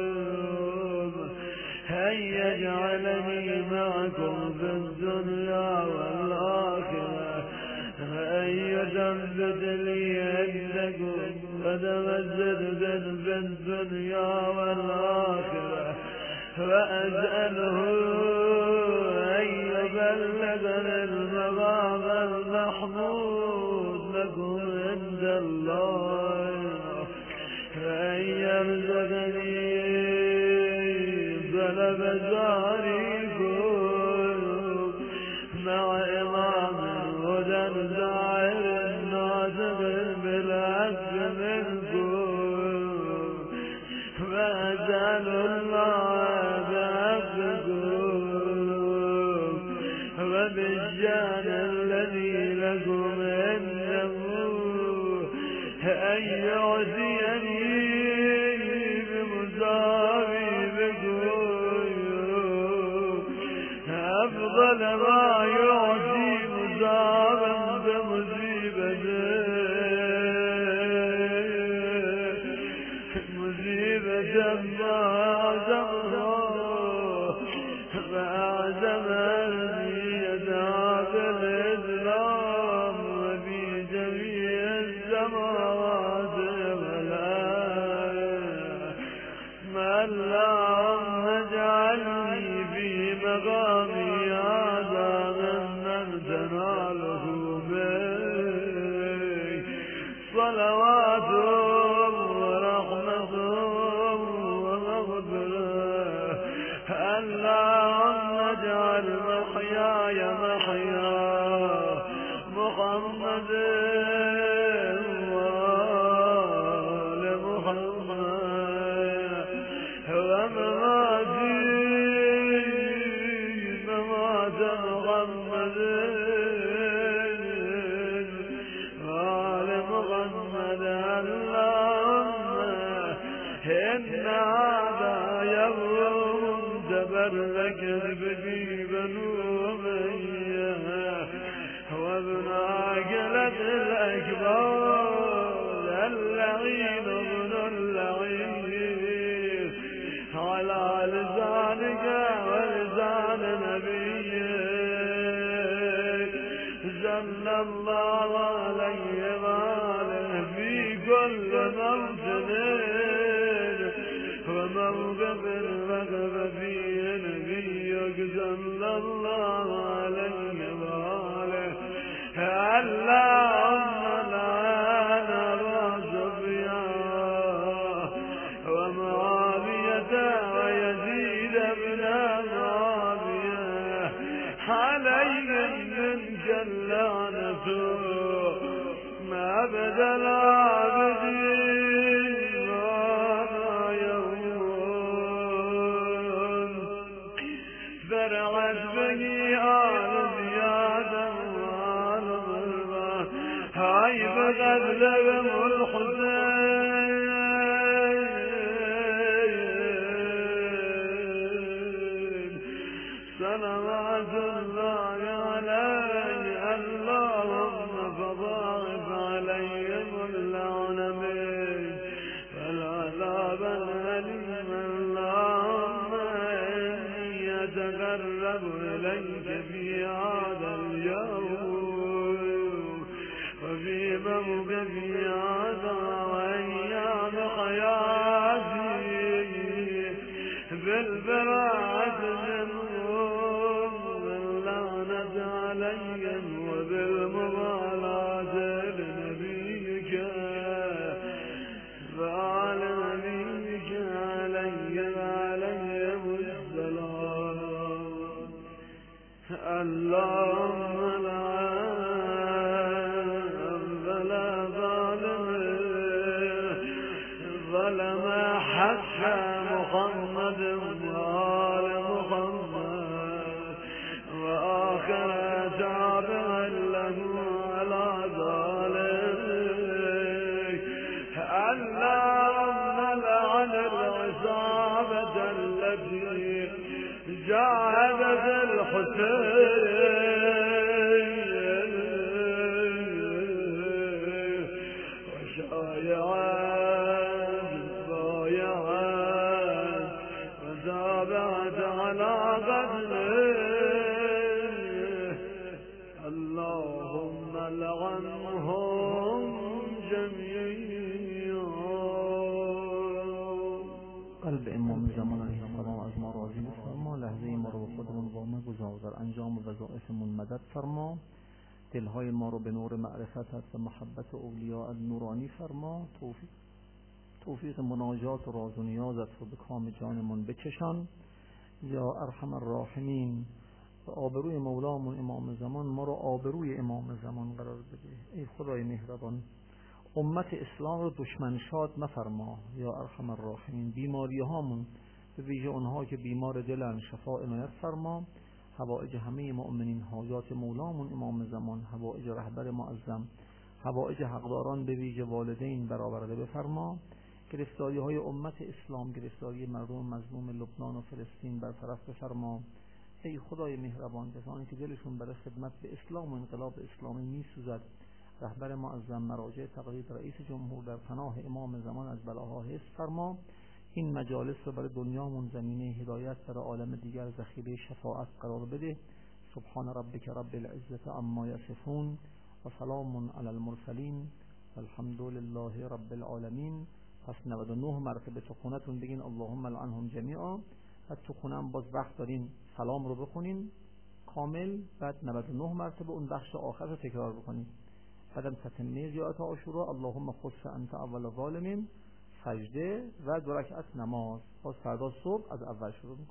أن يجعلني معكم في الدنيا والآخرة وأن يثبت لي عندكم قدم الصدق في الدنيا والآخرة وأسأله أن يبلغني المقام المحمود لكم عند الله وأن يرزقني طلب زاركم مع إمام هدى زاهر ناطق بالحق منكم وأسأل الله بحقكم وبالجان الذي لكم عنده أن يعطيني بمصابيبكم أفضل ما يعطي مصابا بمصيبته مصيبة ما أعظمها فأعظم أهميتها في الإسلام وفي جميع السماوات والأرض اللهم اجعلني في مقامي هذا ممن تناله بك صلواتهم ورحمتهم ومغفرة اللهم اجعل محياي محيا محمد وآل محمد ومماتي ممات محمد وآل محمد اللهم إن هذا يوم تبركت به بنو أمية وابن عقلة الأكبر اللعين ابن اللعين على لسانك ولسان نبيك صلى الله عليه وآله في كل موطن وموقف وقف فيه نبيك صلى الله عليه وآله اللهم لعن أبا سفيان ومعاوية ويزيد بن معاوية عليهم منك اللعنة ما بدل عبدين وما يوم فرعت بني آل زيادة وآل ضربة هاي فقد لهم الحسين صلوات الله عليه اللهم فضاعف عليهم اللعن منك فالعذاب الأليم اللهم إني أتقرب إليك في هذا اليوم وفي موقفي هذا وأيام حياتي بالبراءة منهم باللعنة عليهم وبالمبالاة لنبيك فعل نبيك عليهم السلام اللهم لعن فلا ظالم ظلم حق محمد وآل محمد وآخر تابعا له على ظالم جاهدت الحسين وشايعت بايعت وتابعت على قتله اللهم لعنهم جميعا. قلب امام زمان علیه السلام از ما راضی بفرما، لحظه ما رو به خودمون وامه گذار، در انجام وظایفمون مدد فرما، دلهای ما رو به نور معرفتت و محبت اولیاء نورانی فرما، توفیق مناجات و راز و نیازت رو به کام جانمون بچشان یا ارحم الراحمین. و آبروی مولامون امام زمان ما رو آبروی امام زمان قرار بده ای خدای مهربان. امت اسلام رو دشمن شاد مفرما یا ارحم الراحمین. بیماری هامون به ویژه اونها که بیمار دلن شفا عنایت فرما. حوائج همه مؤمنین، حاجات مولامون امام زمان، حوائج رهبر معظم، حوائج حقداران به ویژه والدین برآورده بفرما. گرفتاری های امت اسلام، گرفتاری مردم مظلوم لبنان و فلسطین برطرف بفرما ای خدای مهربان. کسانی که دلشون برای خدمت به اسلام و انقلاب اسلامی میسوزد، رهبر معظم، مراجع تقلید، رئیس جمهور، در پناه امام زمان از بلاها حفظ فرما. این مجالس رو برای دنیامون زمینه هدایت، برای عالم دیگر ذخیره شفاعت قرار بده. سبحان ربک رب العزة عما یصفون و سلام علی المرسلین والحمد لله رب العالمین. پس 99 مرتبه تو خونتون بگین اللهم لعنهم جمیعا. بعد تو خونم باز وقت دارین سلام رو بخونین کامل، بعد 99 مرتبه اون بخش آخر رو تکرار بکنین. بعدم تتمه زیارت عاشورا، اللهم خص انت اول ظالمین، سجده و 2 رکعت نماز. باز فردا صبح از اول شروع